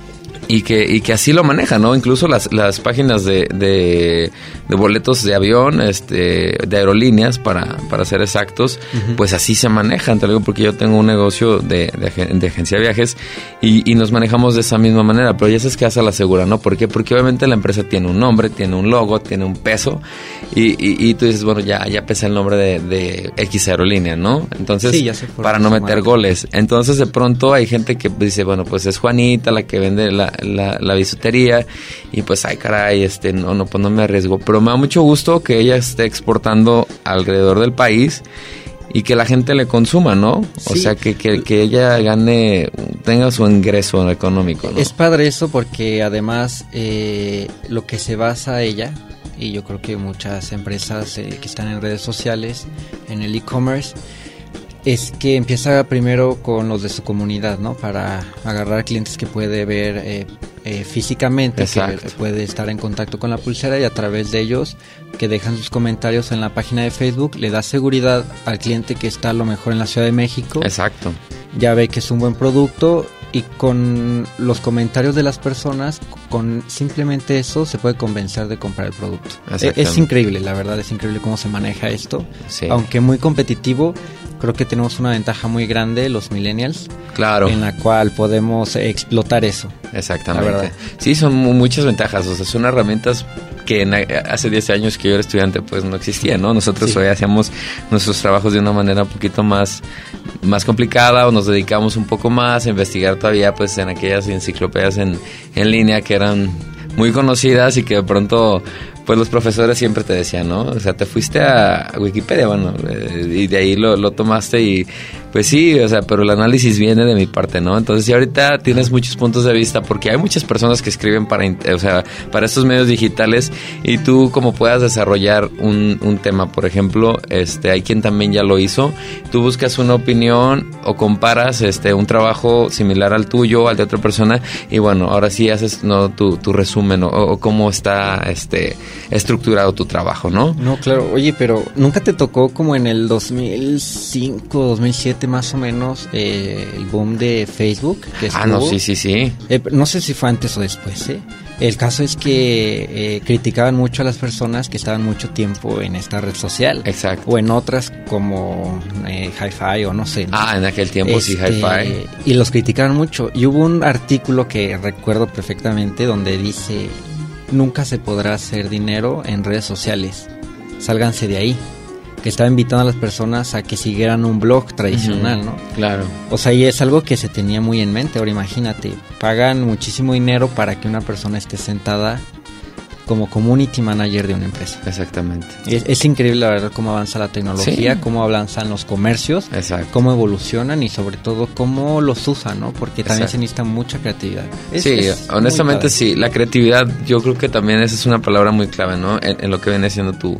Y que, y que así lo manejan, ¿no? Incluso las, las páginas de, de, de boletos de avión, este, de aerolíneas, para, para ser exactos, uh-huh. pues así se manejan. Te lo digo porque yo tengo un negocio de, de, de agencia de viajes y, y nos manejamos de esa misma manera. Pero ya sabes que hace la segura, ¿no? ¿Por qué? Porque obviamente la empresa tiene un nombre, tiene un logo, tiene un peso y, y, y tú dices, bueno, ya, ya pesa el nombre de, de X aerolínea, ¿no? Entonces, sí, para no meter goles. Entonces, de pronto hay gente que dice, bueno, pues es Juanita la que vende la La, la bisutería y pues ay caray este no no pues no me arriesgo, pero me da mucho gusto que ella esté exportando alrededor del país y que la gente le consuma, ¿no? O sí. sea que, que, que ella gane, tenga su ingreso económico, ¿no? Es padre eso porque además eh, lo que se basa ella, y yo creo que muchas empresas eh, que están en redes sociales, en el e-commerce, es que empieza primero con los de su comunidad, ¿no? Para agarrar clientes que puede ver eh, eh, físicamente, Exacto. que puede estar en contacto con la pulsera, y a través de ellos que dejan sus comentarios en la página de Facebook, le da seguridad al cliente que está a lo mejor en la Ciudad de México. Exacto. Ya ve que es un buen producto, y con los comentarios de las personas, con simplemente eso se puede convencer de comprar el producto. Es, es increíble, la verdad es increíble cómo se maneja esto. Sí. Aunque muy competitivo, creo que tenemos una ventaja muy grande los millennials. Claro. En la cual podemos explotar eso. Exactamente. Sí, son muchas ventajas, o sea, son herramientas que en, hace diez años que yo era estudiante pues no existían, ¿no? Nosotros sí. hoy hacíamos nuestros trabajos de una manera un poquito más, más complicada, o nos dedicamos un poco más a investigar todavía pues en aquellas enciclopedias en, en línea que eran muy conocidas, y que de pronto pues los profesores siempre te decían, ¿no? O sea, te fuiste a Wikipedia, bueno, eh, y de ahí lo, lo tomaste, y pues sí, o sea, pero el análisis viene de mi parte, ¿no? Entonces, si ahorita tienes muchos puntos de vista, porque hay muchas personas que escriben para, o sea, para estos medios digitales, y tú como puedas desarrollar un, un tema, por ejemplo, este, hay quien también ya lo hizo, tú buscas una opinión o comparas este un trabajo similar al tuyo, al de otra persona, y bueno, ahora sí haces no tu, tu resumen, o, o cómo está este estructurado tu trabajo, ¿no? No, claro. Oye, pero ¿nunca te tocó como en el dos mil cinco, dos mil siete más o menos eh, el boom de Facebook? Que ah, no, sí, sí, sí. Eh, no sé si fue antes o después, ¿eh? El caso es que eh, criticaban mucho a las personas que estaban mucho tiempo en esta red social. Exacto. O en otras como eh, Hi-Fi o no sé, ¿no? Ah, en aquel tiempo este, sí, Hi-Fi. Y los criticaban mucho. Y hubo un artículo que recuerdo perfectamente donde dice: nunca se podrá hacer dinero en redes sociales, sálganse de ahí. Que estaba invitando a las personas a que siguieran un blog tradicional, uh-huh. ¿no? Claro. O sea, y es algo que se tenía muy en mente. Ahora imagínate, pagan muchísimo dinero para que una persona esté sentada como community manager de una empresa. Exactamente. Es, es increíble, la verdad, cómo avanza la tecnología, sí. cómo avanzan los comercios, exacto. cómo evolucionan, y sobre todo cómo los usan, ¿no? Porque también exacto. se necesita mucha creatividad. Es, sí, es honestamente sí, la creatividad yo creo que también esa es una palabra muy clave, ¿no? En, en lo que viene siendo tu...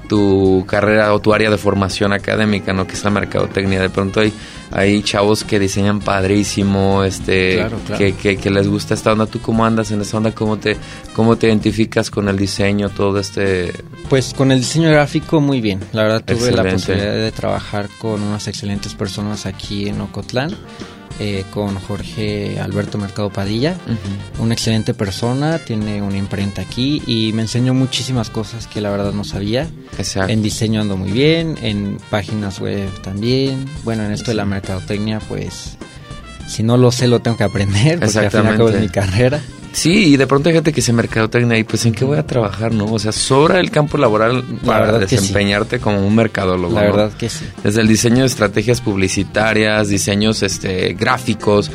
tu carrera o tu área de formación académica, ¿no? Que es la mercadotecnia. De pronto hay, hay chavos que diseñan padrísimo, este, claro, claro. Que, que, que les gusta esta onda. ¿Tú cómo andas en esta onda? ¿Cómo te, cómo te identificas con el diseño, todo este...? Pues con el diseño gráfico muy bien. La verdad tuve Excelente. la posibilidad de trabajar con unas excelentes personas aquí en Ocotlán. Eh, con Jorge Alberto Mercado Padilla, uh-huh. una excelente persona, tiene una imprenta aquí y me enseñó muchísimas cosas que la verdad no sabía. Exacto. En diseño ando muy bien, en páginas web también. Bueno, en esto sí. de la mercadotecnia, pues si no lo sé lo tengo que aprender, porque al fin y al cabo es mi carrera. Sí, y de pronto hay gente que se mercadotecnia y pues ¿en qué voy a trabajar, no? O sea, sobra el campo laboral para desempeñarte sí. como un mercadólogo, La ¿no? verdad que sí. Desde el diseño de estrategias publicitarias, diseños este gráficos,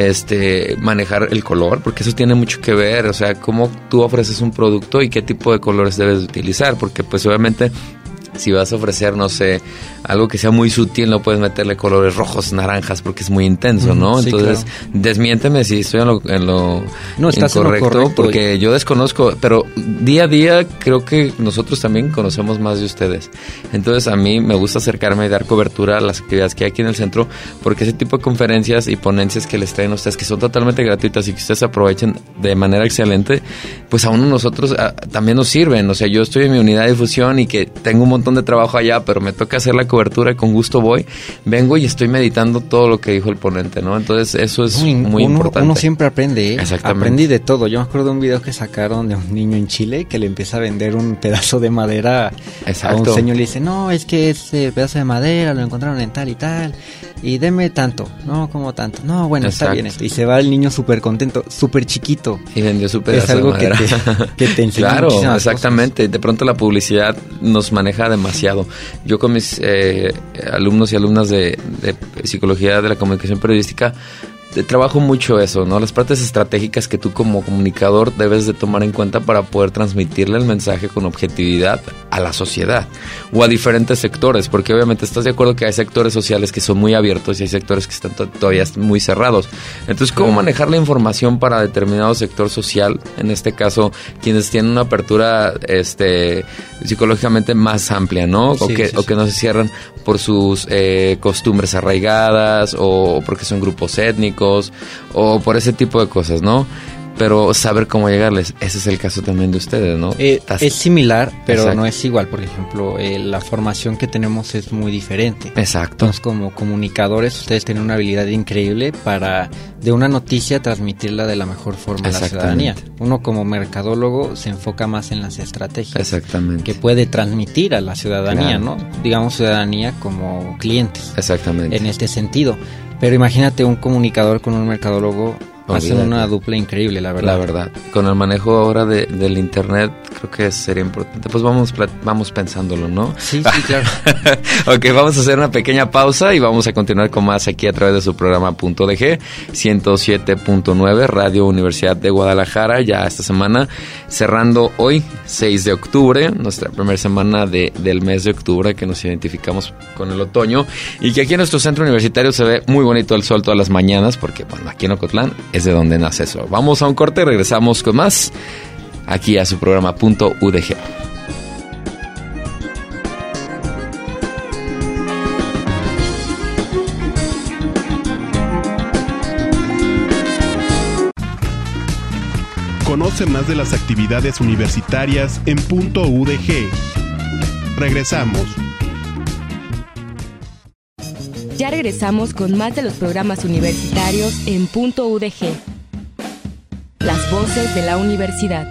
este manejar el color, porque eso tiene mucho que ver, o sea, cómo tú ofreces un producto y qué tipo de colores debes utilizar, porque pues obviamente si vas a ofrecer, no sé, algo que sea muy sutil, no puedes meterle colores rojos, naranjas, porque es muy intenso, ¿no? Sí, Entonces, claro. desmiénteme si estoy en lo, en lo no, estás incorrecto, en lo correcto, porque yo desconozco, pero día a día creo que nosotros también conocemos más de ustedes. Entonces, a mí me gusta acercarme y dar cobertura a las actividades que hay aquí en el centro, porque ese tipo de conferencias y ponencias que les traen a ustedes, que son totalmente gratuitas y que ustedes aprovechen de manera excelente, pues a uno nosotros a, también nos sirven. O sea, yo estoy en mi unidad de difusión y que tengo un montón de trabajo allá, pero me toca hacer la cobertura y con gusto voy, vengo y estoy meditando todo lo que dijo el ponente, ¿no? Entonces eso es Uy, muy uno, importante. Uno siempre aprende, ¿eh? Exactamente. Aprendí de todo. Yo me acuerdo de un video que sacaron de un niño en Chile que le empieza a vender un pedazo de madera. Exacto. A un señor le dice, no, es que ese pedazo de madera lo encontraron en tal y tal, y deme tanto. No, como tanto. No, bueno, Exacto. está bien. Y se va el niño súper contento, súper chiquito. Y vendió su pedazo es algo de madera. Que te, que te enseña Claro, muchísimas exactamente. cosas. De pronto la publicidad nos maneja demasiado. Yo con mis eh, alumnos y alumnas de, de psicología de la comunicación periodística te trabajo mucho eso, ¿no? Las partes estratégicas que tú como comunicador debes de tomar en cuenta para poder transmitirle el mensaje con objetividad a la sociedad o a diferentes sectores, porque obviamente estás de acuerdo que hay sectores sociales que son muy abiertos y hay sectores que están to- todavía muy cerrados. Entonces, ¿cómo manejar la información para determinado sector social? En este caso, quienes tienen una apertura este psicológicamente más amplia, ¿no? Sí, o que sí, o sí. que no se cierran por sus eh, costumbres arraigadas o porque son grupos étnicos o por ese tipo de cosas, ¿no? pero saber cómo llegarles. Ese es el caso también de ustedes, ¿no? Eh, es similar, pero Exacto. no es igual. Por ejemplo, eh, la formación que tenemos es muy diferente. Exacto. Entonces, como comunicadores, ustedes tienen una habilidad increíble para, de una noticia, transmitirla de la mejor forma a la ciudadanía. Uno como mercadólogo se enfoca más en las estrategias. Exactamente. Que puede transmitir a la ciudadanía, claro. ¿no? Digamos, ciudadanía como clientes. Exactamente. En este sentido. Pero imagínate un comunicador con un mercadólogo. Hacen Olvídate. una dupla increíble, la verdad. La verdad. Con el manejo ahora de, del internet, creo que sería importante. Pues vamos vamos pensándolo, ¿no? Sí, sí, claro. Ok, vamos a hacer una pequeña pausa y vamos a continuar con más aquí a través de su programa Punto U D G, ciento siete punto nueve, Radio Universidad de Guadalajara. Ya esta semana, cerrando hoy, seis de octubre, nuestra primera semana de, del mes de octubre, que nos identificamos con el otoño. Y que aquí en nuestro centro universitario se ve muy bonito el sol todas las mañanas, porque bueno, aquí en Ocotlán es de donde nace eso. Vamos a un corte y regresamos con más aquí a su programa Punto U D G. Conoce más de las actividades universitarias en Punto U D G. Regresamos. Ya regresamos con más de los programas universitarios en Punto U D G. Las voces de la universidad.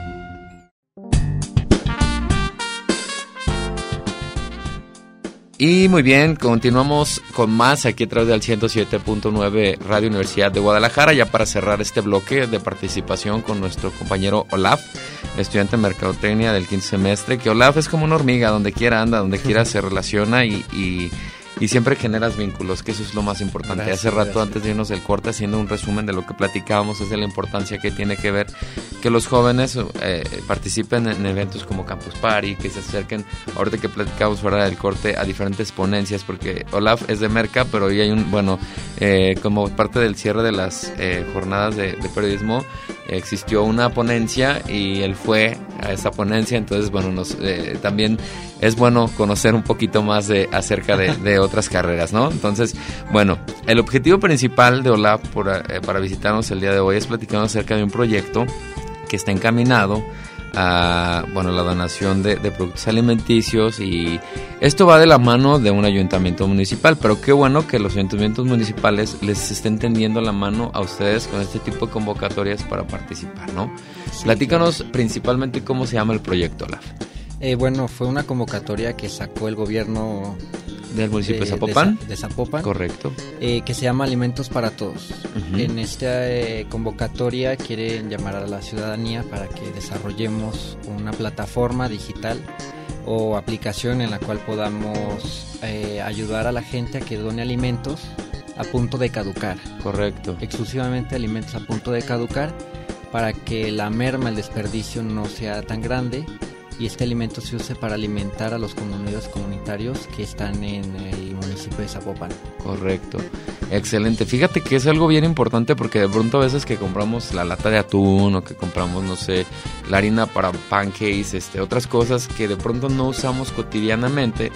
Y muy bien, continuamos con más aquí a través del ciento siete punto nueve Radio Universidad de Guadalajara, ya para cerrar este bloque de participación con nuestro compañero Olaf, estudiante de Mercadotecnia del quince semestre, que Olaf es como una hormiga, donde quiera anda, donde quiera se relaciona y... y Y siempre generas vínculos, que eso es lo más importante. Gracias, Hace rato, gracias. Antes de irnos del corte, haciendo un resumen de lo que platicábamos, es de la importancia que tiene que ver que los jóvenes eh, participen en eventos como Campus Party, que se acerquen, ahorita que platicamos fuera del corte, a diferentes ponencias, porque Olaf es de Merca, pero hoy hay un, bueno, eh, como parte del cierre de las eh, jornadas de, de periodismo, eh, existió una ponencia y él fue a esa ponencia, entonces, bueno, nos eh, también es bueno conocer un poquito más de acerca de, de otras carreras, ¿no? Entonces, bueno, el objetivo principal de Olaf por, eh, para visitarnos el día de hoy es platicar acerca de un proyecto que está encaminado a, bueno, la donación de, de productos alimenticios, y esto va de la mano de un ayuntamiento municipal, pero qué bueno que los ayuntamientos municipales les estén tendiendo la mano a ustedes con este tipo de convocatorias para participar, ¿no? Sí, Platícanos claro. principalmente cómo se llama el proyecto, Olaf. Eh, bueno, fue una convocatoria que sacó el gobierno del municipio de, de Zapopan. De, de Zapopan. Correcto. Eh, que se llama Alimentos para Todos. Uh-huh. En esta eh, convocatoria quieren llamar a la ciudadanía para que desarrollemos una plataforma digital o aplicación en la cual podamos eh, ayudar a la gente a que done alimentos a punto de caducar. Correcto. Exclusivamente alimentos a punto de caducar, para que la merma, el desperdicio no sea tan grande y este alimento se use para alimentar a los comunidades comunitarios que están en el municipio de Zapopan. Correcto, excelente. Fíjate que es algo bien importante, porque de pronto a veces que compramos la lata de atún o que compramos, no sé, la harina para pancakes, este, otras cosas que de pronto no usamos cotidianamente,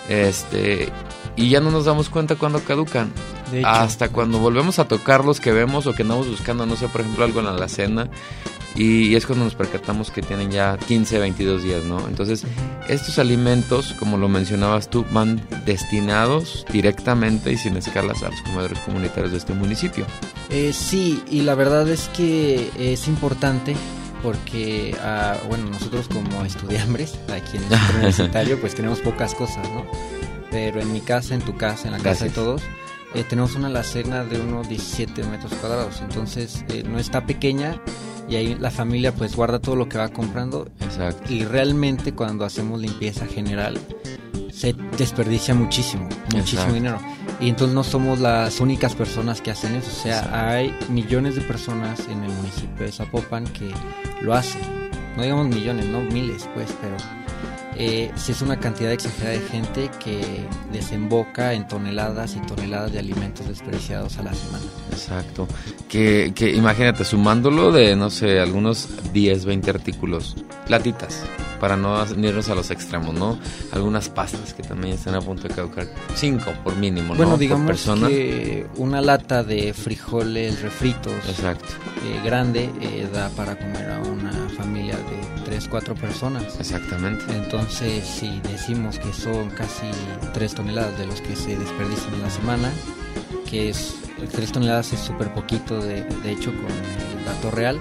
este, y ya no nos damos cuenta cuando caducan. De hecho, hasta cuando volvemos a tocar los que vemos o que andamos buscando, no sé, por ejemplo, algo en la alacena, y es cuando nos percatamos que tienen ya quince, veintidós días, ¿no? Entonces, estos alimentos, como lo mencionabas tú, van destinados directamente y sin escalas a los comedores comunitarios de este municipio. Eh, sí, y la verdad es que es importante porque, uh, bueno, nosotros como estudiambres aquí en el centro universitario, pues tenemos pocas cosas, ¿no? Pero en mi casa, en tu casa, en la Gracias. casa de todos, eh, tenemos una alacena de unos diecisiete metros cuadrados, entonces eh, no está pequeña. Y ahí la familia pues guarda todo lo que va comprando. Exacto. Y realmente cuando hacemos limpieza general se desperdicia muchísimo, muchísimo Exacto. dinero. Y entonces no somos las únicas personas que hacen eso. O sea, Exacto. hay millones de personas en el municipio de Zapopan que lo hacen. No digamos millones, no miles pues, pero Eh, sí es una cantidad exagerada de gente que desemboca en toneladas y toneladas de alimentos desperdiciados a la semana. Exacto. Que, que imagínate, sumándolo de, no sé, algunos diez, veinte artículos, latitas, para no irnos a los extremos, ¿no? Algunas pastas que también están a punto de caducar. Cinco por mínimo, ¿no? Bueno, digamos por persona. Que una lata de frijoles refritos Exacto. Eh, grande eh, da para comer a una familia de tres, cuatro personas. Exactamente. Entonces, si decimos que son casi tres toneladas de los que se desperdician en la semana, que es tres toneladas es súper poquito, de, de hecho, con el dato real,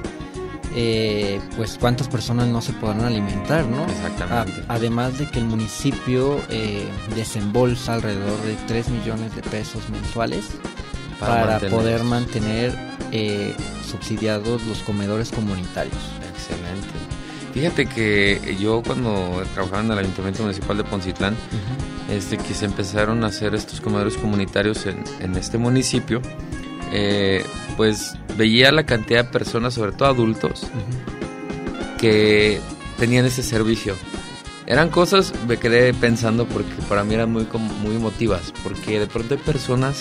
eh, pues cuántas personas no se podrán alimentar, ¿no? Exactamente. A, además de que el municipio eh, desembolsa alrededor de tres millones de pesos mensuales para, para mantener. poder mantener eh, subsidiados los comedores comunitarios. Excelente. Fíjate que yo cuando trabajaba en el Ayuntamiento Municipal de Poncitlán, uh-huh. este, que se empezaron a hacer estos comedores comunitarios en, en este municipio, eh, pues veía la cantidad de personas, sobre todo adultos, uh-huh. que tenían ese servicio. Eran cosas, me quedé pensando porque para mí eran muy, muy emotivas, porque de pronto hay personas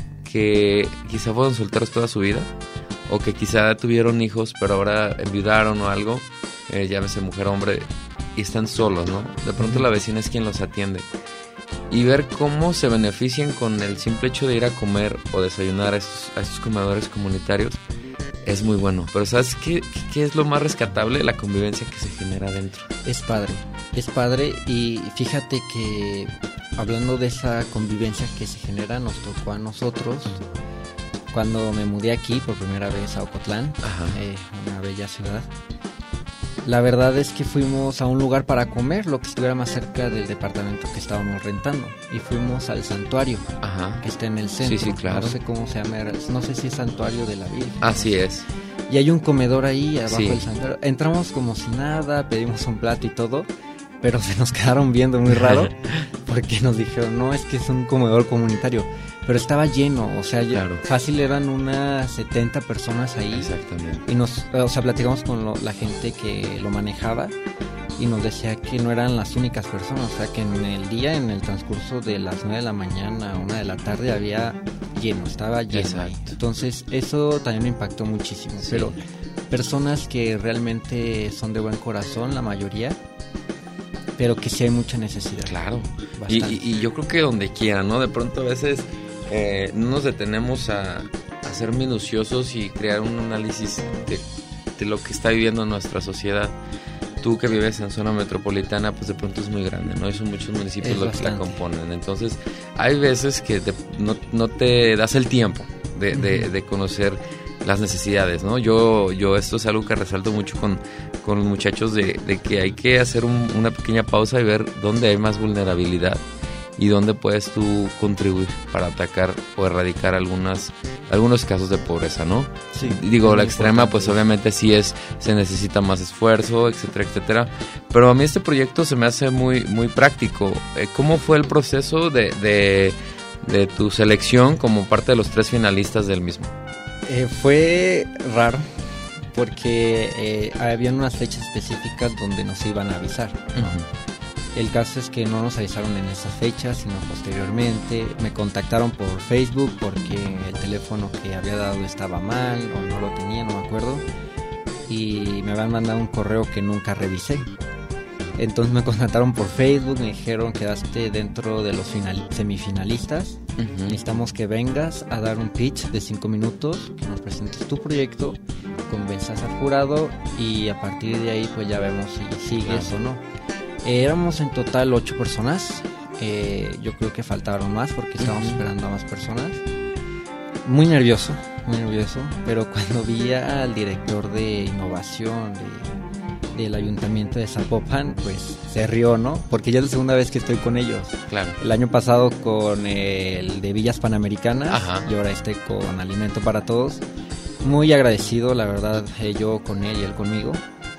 que quizá fueron solteros toda su vida, o que quizá tuvieron hijos pero ahora enviudaron o algo, eh, llámese mujer o hombre, y están solos, ¿no? De pronto la vecina es quien los atiende. Y ver cómo se benefician con el simple hecho de ir a comer o desayunar a estos, a estos comedores comunitarios es muy bueno. Pero ¿sabes qué, qué es lo más rescatable? La convivencia que se genera adentro. Es padre, es padre. Y fíjate que hablando de esa convivencia que se genera, nos tocó a nosotros cuando me mudé aquí por primera vez a Ocotlán, eh, una bella ciudad. La verdad es que fuimos a un lugar para comer, lo que estuviera más cerca del departamento que estábamos rentando. Y fuimos al santuario, Ajá. que está en el centro. Sí, sí, claro. No sé cómo se llama, no sé si es Santuario de la Virgen. Así es. Y hay un comedor ahí abajo sí. del santuario. Entramos como si nada, pedimos un plato y todo, pero se nos quedaron viendo muy raro porque nos dijeron, no, es que es un comedor comunitario. Pero estaba lleno, o sea, claro. fácil eran unas setenta personas ahí. Exactamente. Y nos, o sea, platicamos con lo, la gente que lo manejaba y nos decía que no eran las únicas personas, o sea, que en el día, en el transcurso de las nueve de la mañana, una de la tarde, había lleno, estaba lleno. Exacto. Ahí. Entonces, eso también me impactó muchísimo. Sí. Pero personas que realmente son de buen corazón, la mayoría, pero que sí hay mucha necesidad. Claro. Y, y, y yo creo que donde quiera, ¿no? De pronto a veces eh, no nos detenemos a, a ser minuciosos y crear un análisis de, de lo que está viviendo nuestra sociedad. Tú que vives en zona metropolitana, pues de pronto es muy grande, ¿no? Y son muchos municipios los que la componen. Entonces, hay veces que te, no, no te das el tiempo de, uh-huh. de, de conocer las necesidades, ¿no? Yo, yo esto es algo que resalto mucho con, con los muchachos de, de que hay que hacer un, una pequeña pausa y ver dónde hay más vulnerabilidad y dónde puedes tú contribuir para atacar o erradicar algunas algunos casos de pobreza, ¿no? Sí. Digo, la extrema, pues obviamente sí es, se necesita más esfuerzo, etcétera, etcétera. Pero a mí este proyecto se me hace muy, muy práctico. ¿Cómo fue el proceso de, de, de tu selección como parte de los tres finalistas del mismo? Eh, fue raro porque eh, habían unas fechas específicas donde nos iban a avisar, ¿no? Uh-huh. El caso es que no nos avisaron en esas fechas, sino posteriormente. Me contactaron por Facebook porque el teléfono que había dado estaba mal o no lo tenía, no me acuerdo. Y me habían mandado un correo que nunca revisé. Entonces me contactaron por Facebook, me dijeron quedaste dentro de los final- semifinalistas. Uh-huh. Necesitamos que vengas a dar un pitch de cinco minutos, que nos presentes tu proyecto, convenzas al jurado y a partir de ahí pues ya vemos si sigues uh-huh. o no. Eh, éramos en total ocho personas. Eh, yo creo que faltaron más porque estábamos uh-huh. esperando a más personas. Muy nervioso, muy nervioso. Pero cuando vi al director de innovación de, del ayuntamiento de Zapopan, pues se rió, ¿no? Porque ya es la segunda vez que estoy con ellos. Claro. El año pasado con el de Villas Panamericanas. Ajá. Y ahora este con Alimento para Todos. Muy agradecido, la verdad, eh, yo con él y él conmigo.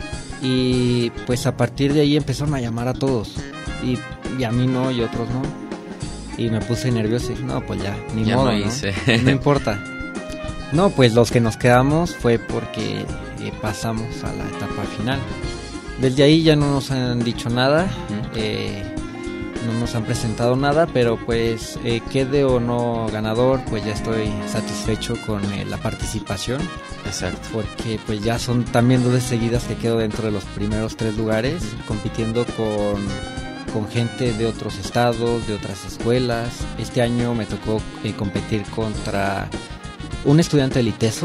Y pues a partir de ahí empezaron a llamar a todos y, y a mí no y otros no y me puse nervioso y dije no pues ya ni ya modo no, ¿no? No importa. No, pues los que nos quedamos fue porque eh, pasamos a la etapa final. desde ahí ya no nos han dicho nada, uh-huh. eh, no nos han presentado nada, pero pues eh, quede o no ganador, pues ya estoy satisfecho con eh, la participación. Exacto. Porque pues ya son también dos veces seguidas que quedo dentro de los primeros tres lugares, compitiendo con, con gente de otros estados, de otras escuelas. Este año me tocó eh, competir contra un estudiante del ITESO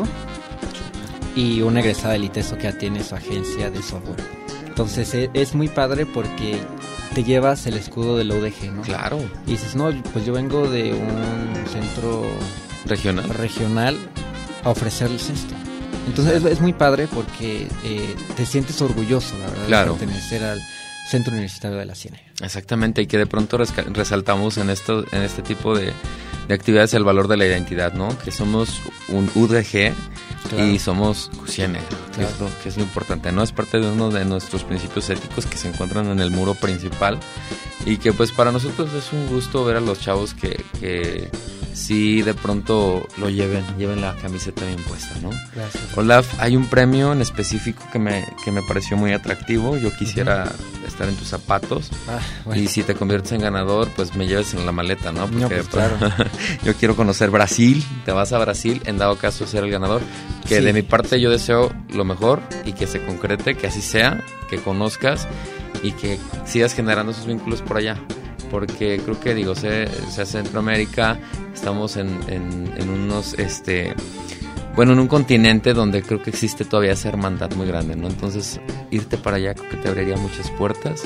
y una egresada del ITESO que ya tiene su agencia de software. Entonces es, es muy padre porque te llevas el escudo de la U D G, ¿no? Claro. Y dices, no, pues yo vengo de un centro regional, regional a ofrecerles esto. Entonces es, es muy padre porque eh, te sientes orgulloso, la verdad, claro. de pertenecer al Centro Universitario de la Ciénaga. Exactamente, y que de pronto resca- resaltamos en esto, en este tipo de, de actividades el valor de la identidad, ¿no? Que somos un U D G, claro. Y somos Ciénaga, que, claro. es lo, que es lo importante, ¿no? Es parte de uno de nuestros principios éticos que se encuentran en el muro principal y que pues para nosotros es un gusto ver a los chavos que, que sí de pronto lo lleven, lleven la camiseta bien puesta, ¿no? Gracias. Olaf, hay un premio en específico que me, que me pareció muy atractivo. Yo quisiera uh-huh. estar en tus zapatos. Ah, bueno. Y si te conviertes en ganador, pues me lleves en la maleta, ¿no? Porque no, pues, claro. yo quiero conocer Brasil. Te vas a Brasil, en dado caso ser el ganador. Que sí. De mi parte yo deseo lo mejor y que se concrete, que así sea, que conozcas y que sigas generando esos vínculos por allá. Porque creo que, digo, sea, sea Centroamérica, estamos en, en, en unos, este, bueno, en un continente donde creo que existe todavía esa hermandad muy grande, ¿no? Entonces, irte para allá creo que te abriría muchas puertas.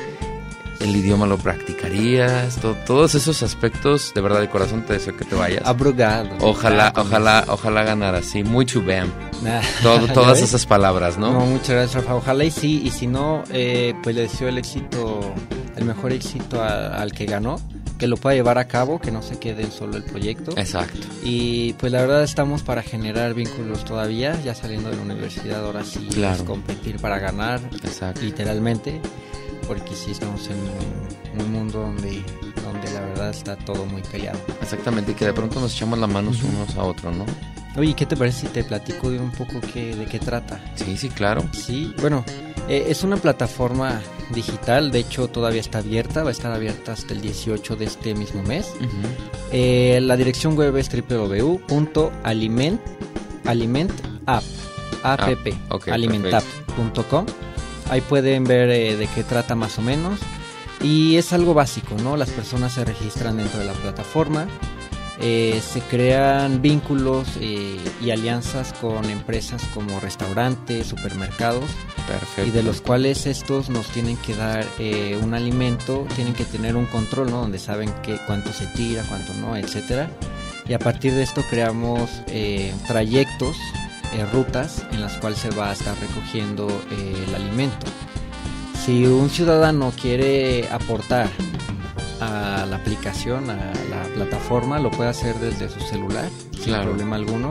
El idioma lo practicarías, todo, todos esos aspectos, de verdad de corazón te deseo que te vayas. Abrugado. Ojalá, ojalá, ojalá ganara, sí, mucho bien. Todo, todas esas palabras, ¿no? No, muchas gracias, Rafa. Ojalá y sí, y si no, eh, pues le deseo el éxito, el mejor éxito a, al que ganó, que lo pueda llevar a cabo, que no se quede en solo el proyecto. Exacto. Y pues la verdad estamos para generar vínculos todavía, ya saliendo de la universidad, ahora sí, claro. Pues, competir para ganar, exacto. Literalmente. Porque sí estamos en un, un mundo donde, donde la verdad está todo muy peleado. Exactamente, y que de pronto nos echamos las manos uh-huh. unos a otros, ¿no? Oye, ¿qué te parece si te platico de un poco qué, de qué trata? Sí, sí, claro. Sí, bueno, eh, es una plataforma digital, de hecho todavía está abierta, va a estar abierta hasta el dieciocho de este mismo mes. Uh-huh. Eh, la dirección web es doble u doble u doble u punto aliment app okay, alimentap punto com. Ahí pueden ver eh, de qué trata más o menos. Y es algo básico, ¿no? Las personas se registran dentro de la plataforma. Eh, se crean vínculos eh, y alianzas con empresas como restaurantes, supermercados. Perfecto. Y de los cuales estos nos tienen que dar eh, un alimento, tienen que tener un control, ¿no? Donde saben que, cuánto se tira, cuánto no, etcétera. Y a partir de esto creamos eh, trayectos, Eh, rutas en las cuales se va a estar recogiendo eh, el alimento. Si un ciudadano quiere aportar a la aplicación, a la plataforma, lo puede hacer desde su celular, claro. Sin problema alguno.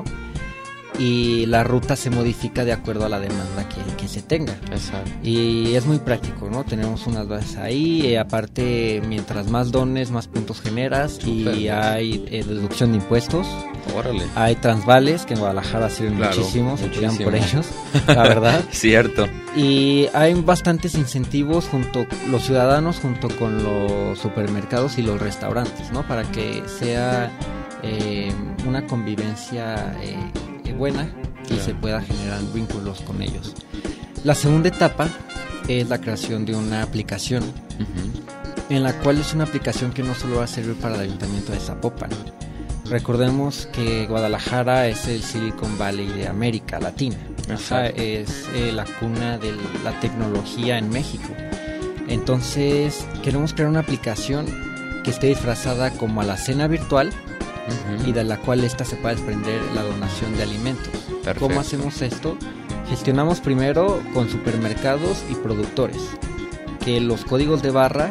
Y la ruta se modifica de acuerdo a la demanda que, que se tenga. Exacto. Y es muy práctico, ¿no? Tenemos unas bases ahí, eh, aparte mientras más dones, más puntos generas. Super. Y hay eh, deducción de impuestos. Órale. Hay transvales, que en Guadalajara sirven claro, muchísimo, se tiran por ellos, la verdad. Cierto. Y hay bastantes incentivos junto los ciudadanos junto con los supermercados y los restaurantes, ¿no? Para que sea eh, una convivencia eh, buena y claro. Se pueda generar vínculos con ellos. La segunda etapa es la creación de una aplicación, uh-huh. En la cual es una aplicación que no solo va a servir para el Ayuntamiento de Zapopan. Recordemos que Guadalajara es el Silicon Valley de América Latina, o sea, es eh, la cuna de la tecnología en México. Entonces queremos crear una aplicación que esté disfrazada como alacena virtual, uh-huh. Y de la cual esta se pueda desprender la donación de alimentos. Perfecto. ¿Cómo hacemos esto? Gestionamos primero con supermercados y productores, que los códigos de barra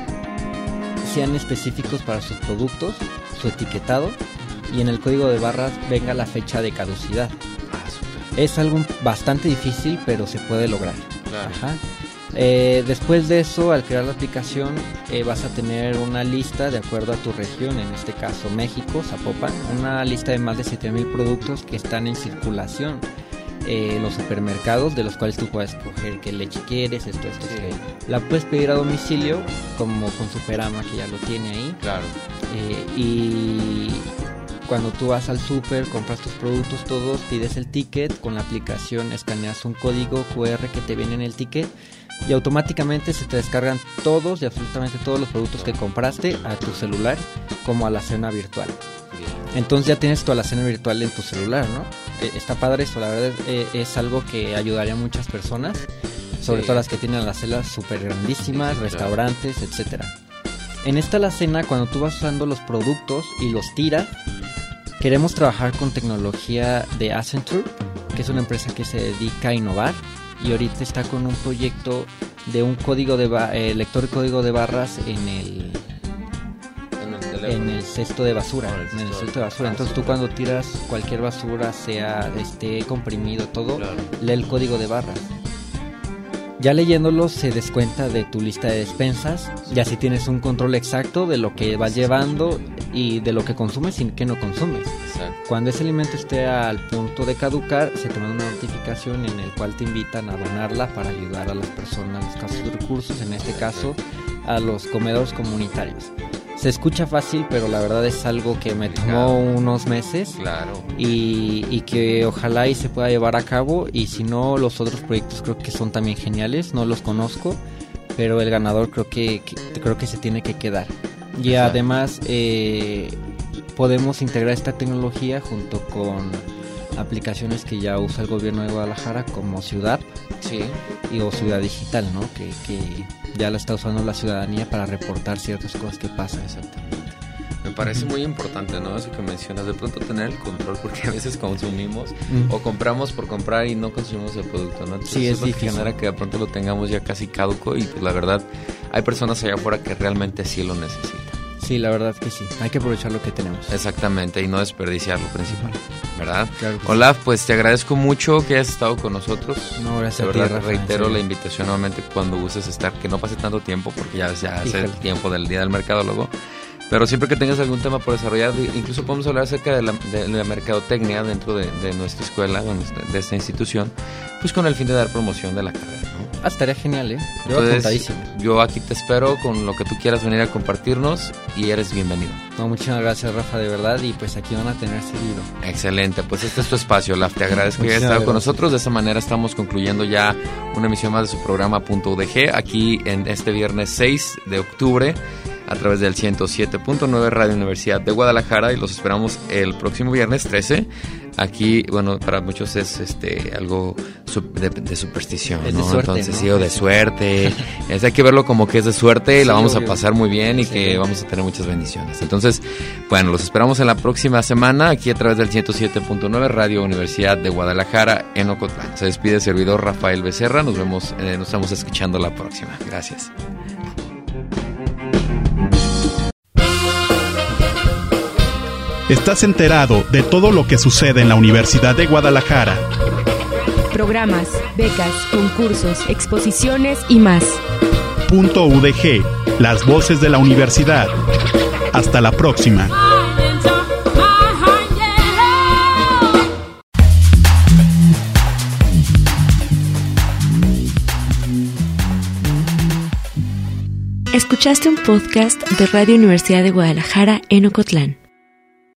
sean específicos para sus productos, su etiquetado, y en el código de barras venga la fecha de caducidad. Ah, super. Es algo bastante difícil, pero se puede lograr. Claro. Ajá. Eh, después de eso, al crear la aplicación, eh, vas a tener una lista de acuerdo a tu región, en este caso México, Zapopan, una lista de más de siete mil productos que están en circulación eh, los supermercados, de los cuales tú puedes escoger qué leche quieres, esto, esto, esto. La puedes pedir a domicilio, como con Superama, que ya lo tiene ahí. Claro. Eh, y cuando tú vas al súper, compras tus productos todos, pides el ticket, con la aplicación escaneas un código cu erre que te viene en el ticket y automáticamente se te descargan todos y absolutamente todos los productos que compraste a tu celular, como alacena virtual. Entonces ya tienes tu alacena virtual en tu celular, ¿no? Eh, está padre eso, la verdad es, eh, es algo que ayudaría a muchas personas, sobre sí. todo las que tienen alacenas súper grandísimas, sí, restaurantes, claro. etcétera. En esta alacena, cuando tú vas usando los productos y los tiras, queremos trabajar con tecnología de Accenture, que es una empresa que se dedica a innovar, y ahorita está con un proyecto de un código de ba- eh, lector de código de barras en el en el cesto de basura, oh, el cesto en el cesto de basura. Entonces tú cuando tiras cualquier basura, sea esté comprimido todo, claro. lee el código de barras. Ya leyéndolo se descuenta de tu lista de despensas, y así tienes un control exacto de lo que vas llevando y de lo que consumes y que no consumes. Exacto. Cuando ese alimento esté al punto de caducar, se te manda una notificación en el cual te invitan a donarla para ayudar a las personas, los casos de recursos, en este caso a los comedores comunitarios. Se escucha fácil, pero la verdad es algo que me tomó unos meses. Claro. Y, y que ojalá y se pueda llevar a cabo. Y si no, los otros proyectos creo que son también geniales. No los conozco, pero el ganador creo que, que creo que se tiene que quedar. Y exacto. además eh, podemos integrar esta tecnología junto con aplicaciones que ya usa el gobierno de Guadalajara, como Ciudad, sí. y o Ciudad Digital, ¿no? Que, que ya la está usando la ciudadanía para reportar ciertas cosas que pasan. Exactamente. Me parece uh-huh. muy importante, ¿no? Eso que mencionas, de pronto tener el control, porque a veces consumimos uh-huh. o compramos por comprar y no consumimos el producto, ¿no? Entonces sí, es, es lo que genera que de pronto lo tengamos ya casi caduco, y pues la verdad hay personas allá afuera que realmente sí lo necesitan. Sí, la verdad que sí. Hay que aprovechar lo que tenemos. Exactamente, y no desperdiciar lo principal, ¿verdad? Claro que Olaf, sí. pues te agradezco mucho que hayas estado con nosotros. No, gracias. De verdad, a ti, Rafa, reitero la invitación nuevamente cuando gustes estar, que no pase tanto tiempo, porque ya, ya hace el tiempo del Día del Mercadólogo. Pero siempre que tengas algún tema por desarrollar, incluso podemos hablar acerca de la, de la mercadotecnia dentro de, de nuestra escuela, bueno, de esta institución, pues con el fin de dar promoción de la carrera, ¿no? Ah, estaría genial, ¿eh? Yo Entonces, apuntadísimo. Yo aquí te espero con lo que tú quieras venir a compartirnos, y eres bienvenido. No, muchas gracias, Rafa, de verdad, y pues aquí van a tener seguido. Excelente, pues este es tu espacio, Olaf. Te agradezco que hayas estado gracias. con nosotros. De esta manera estamos concluyendo ya una emisión más de su programa Punto U D G, aquí en este viernes seis de octubre, a través del ciento siete punto nueve Radio Universidad de Guadalajara, y los esperamos el próximo viernes trece. Aquí, bueno, para muchos es este algo de, de superstición, es ¿no? De suerte, Entonces, ¿no? sí, o de suerte. Es, hay que verlo como que es de suerte, y sí, la vamos obvio. a pasar muy bien, y sí. que vamos a tener muchas bendiciones. Entonces, bueno, los esperamos en la próxima semana, aquí a través del ciento siete punto nueve Radio Universidad de Guadalajara en Ocotlán. Se despide el servidor Rafael Becerra. Nos vemos, eh, nos estamos escuchando la próxima. Gracias. Estás enterado de todo lo que sucede en la Universidad de Guadalajara. Programas, becas, concursos, exposiciones y más. Punto U D G, las voces de la universidad. Hasta la próxima. Escuchaste un podcast de Radio Universidad de Guadalajara en Ocotlán.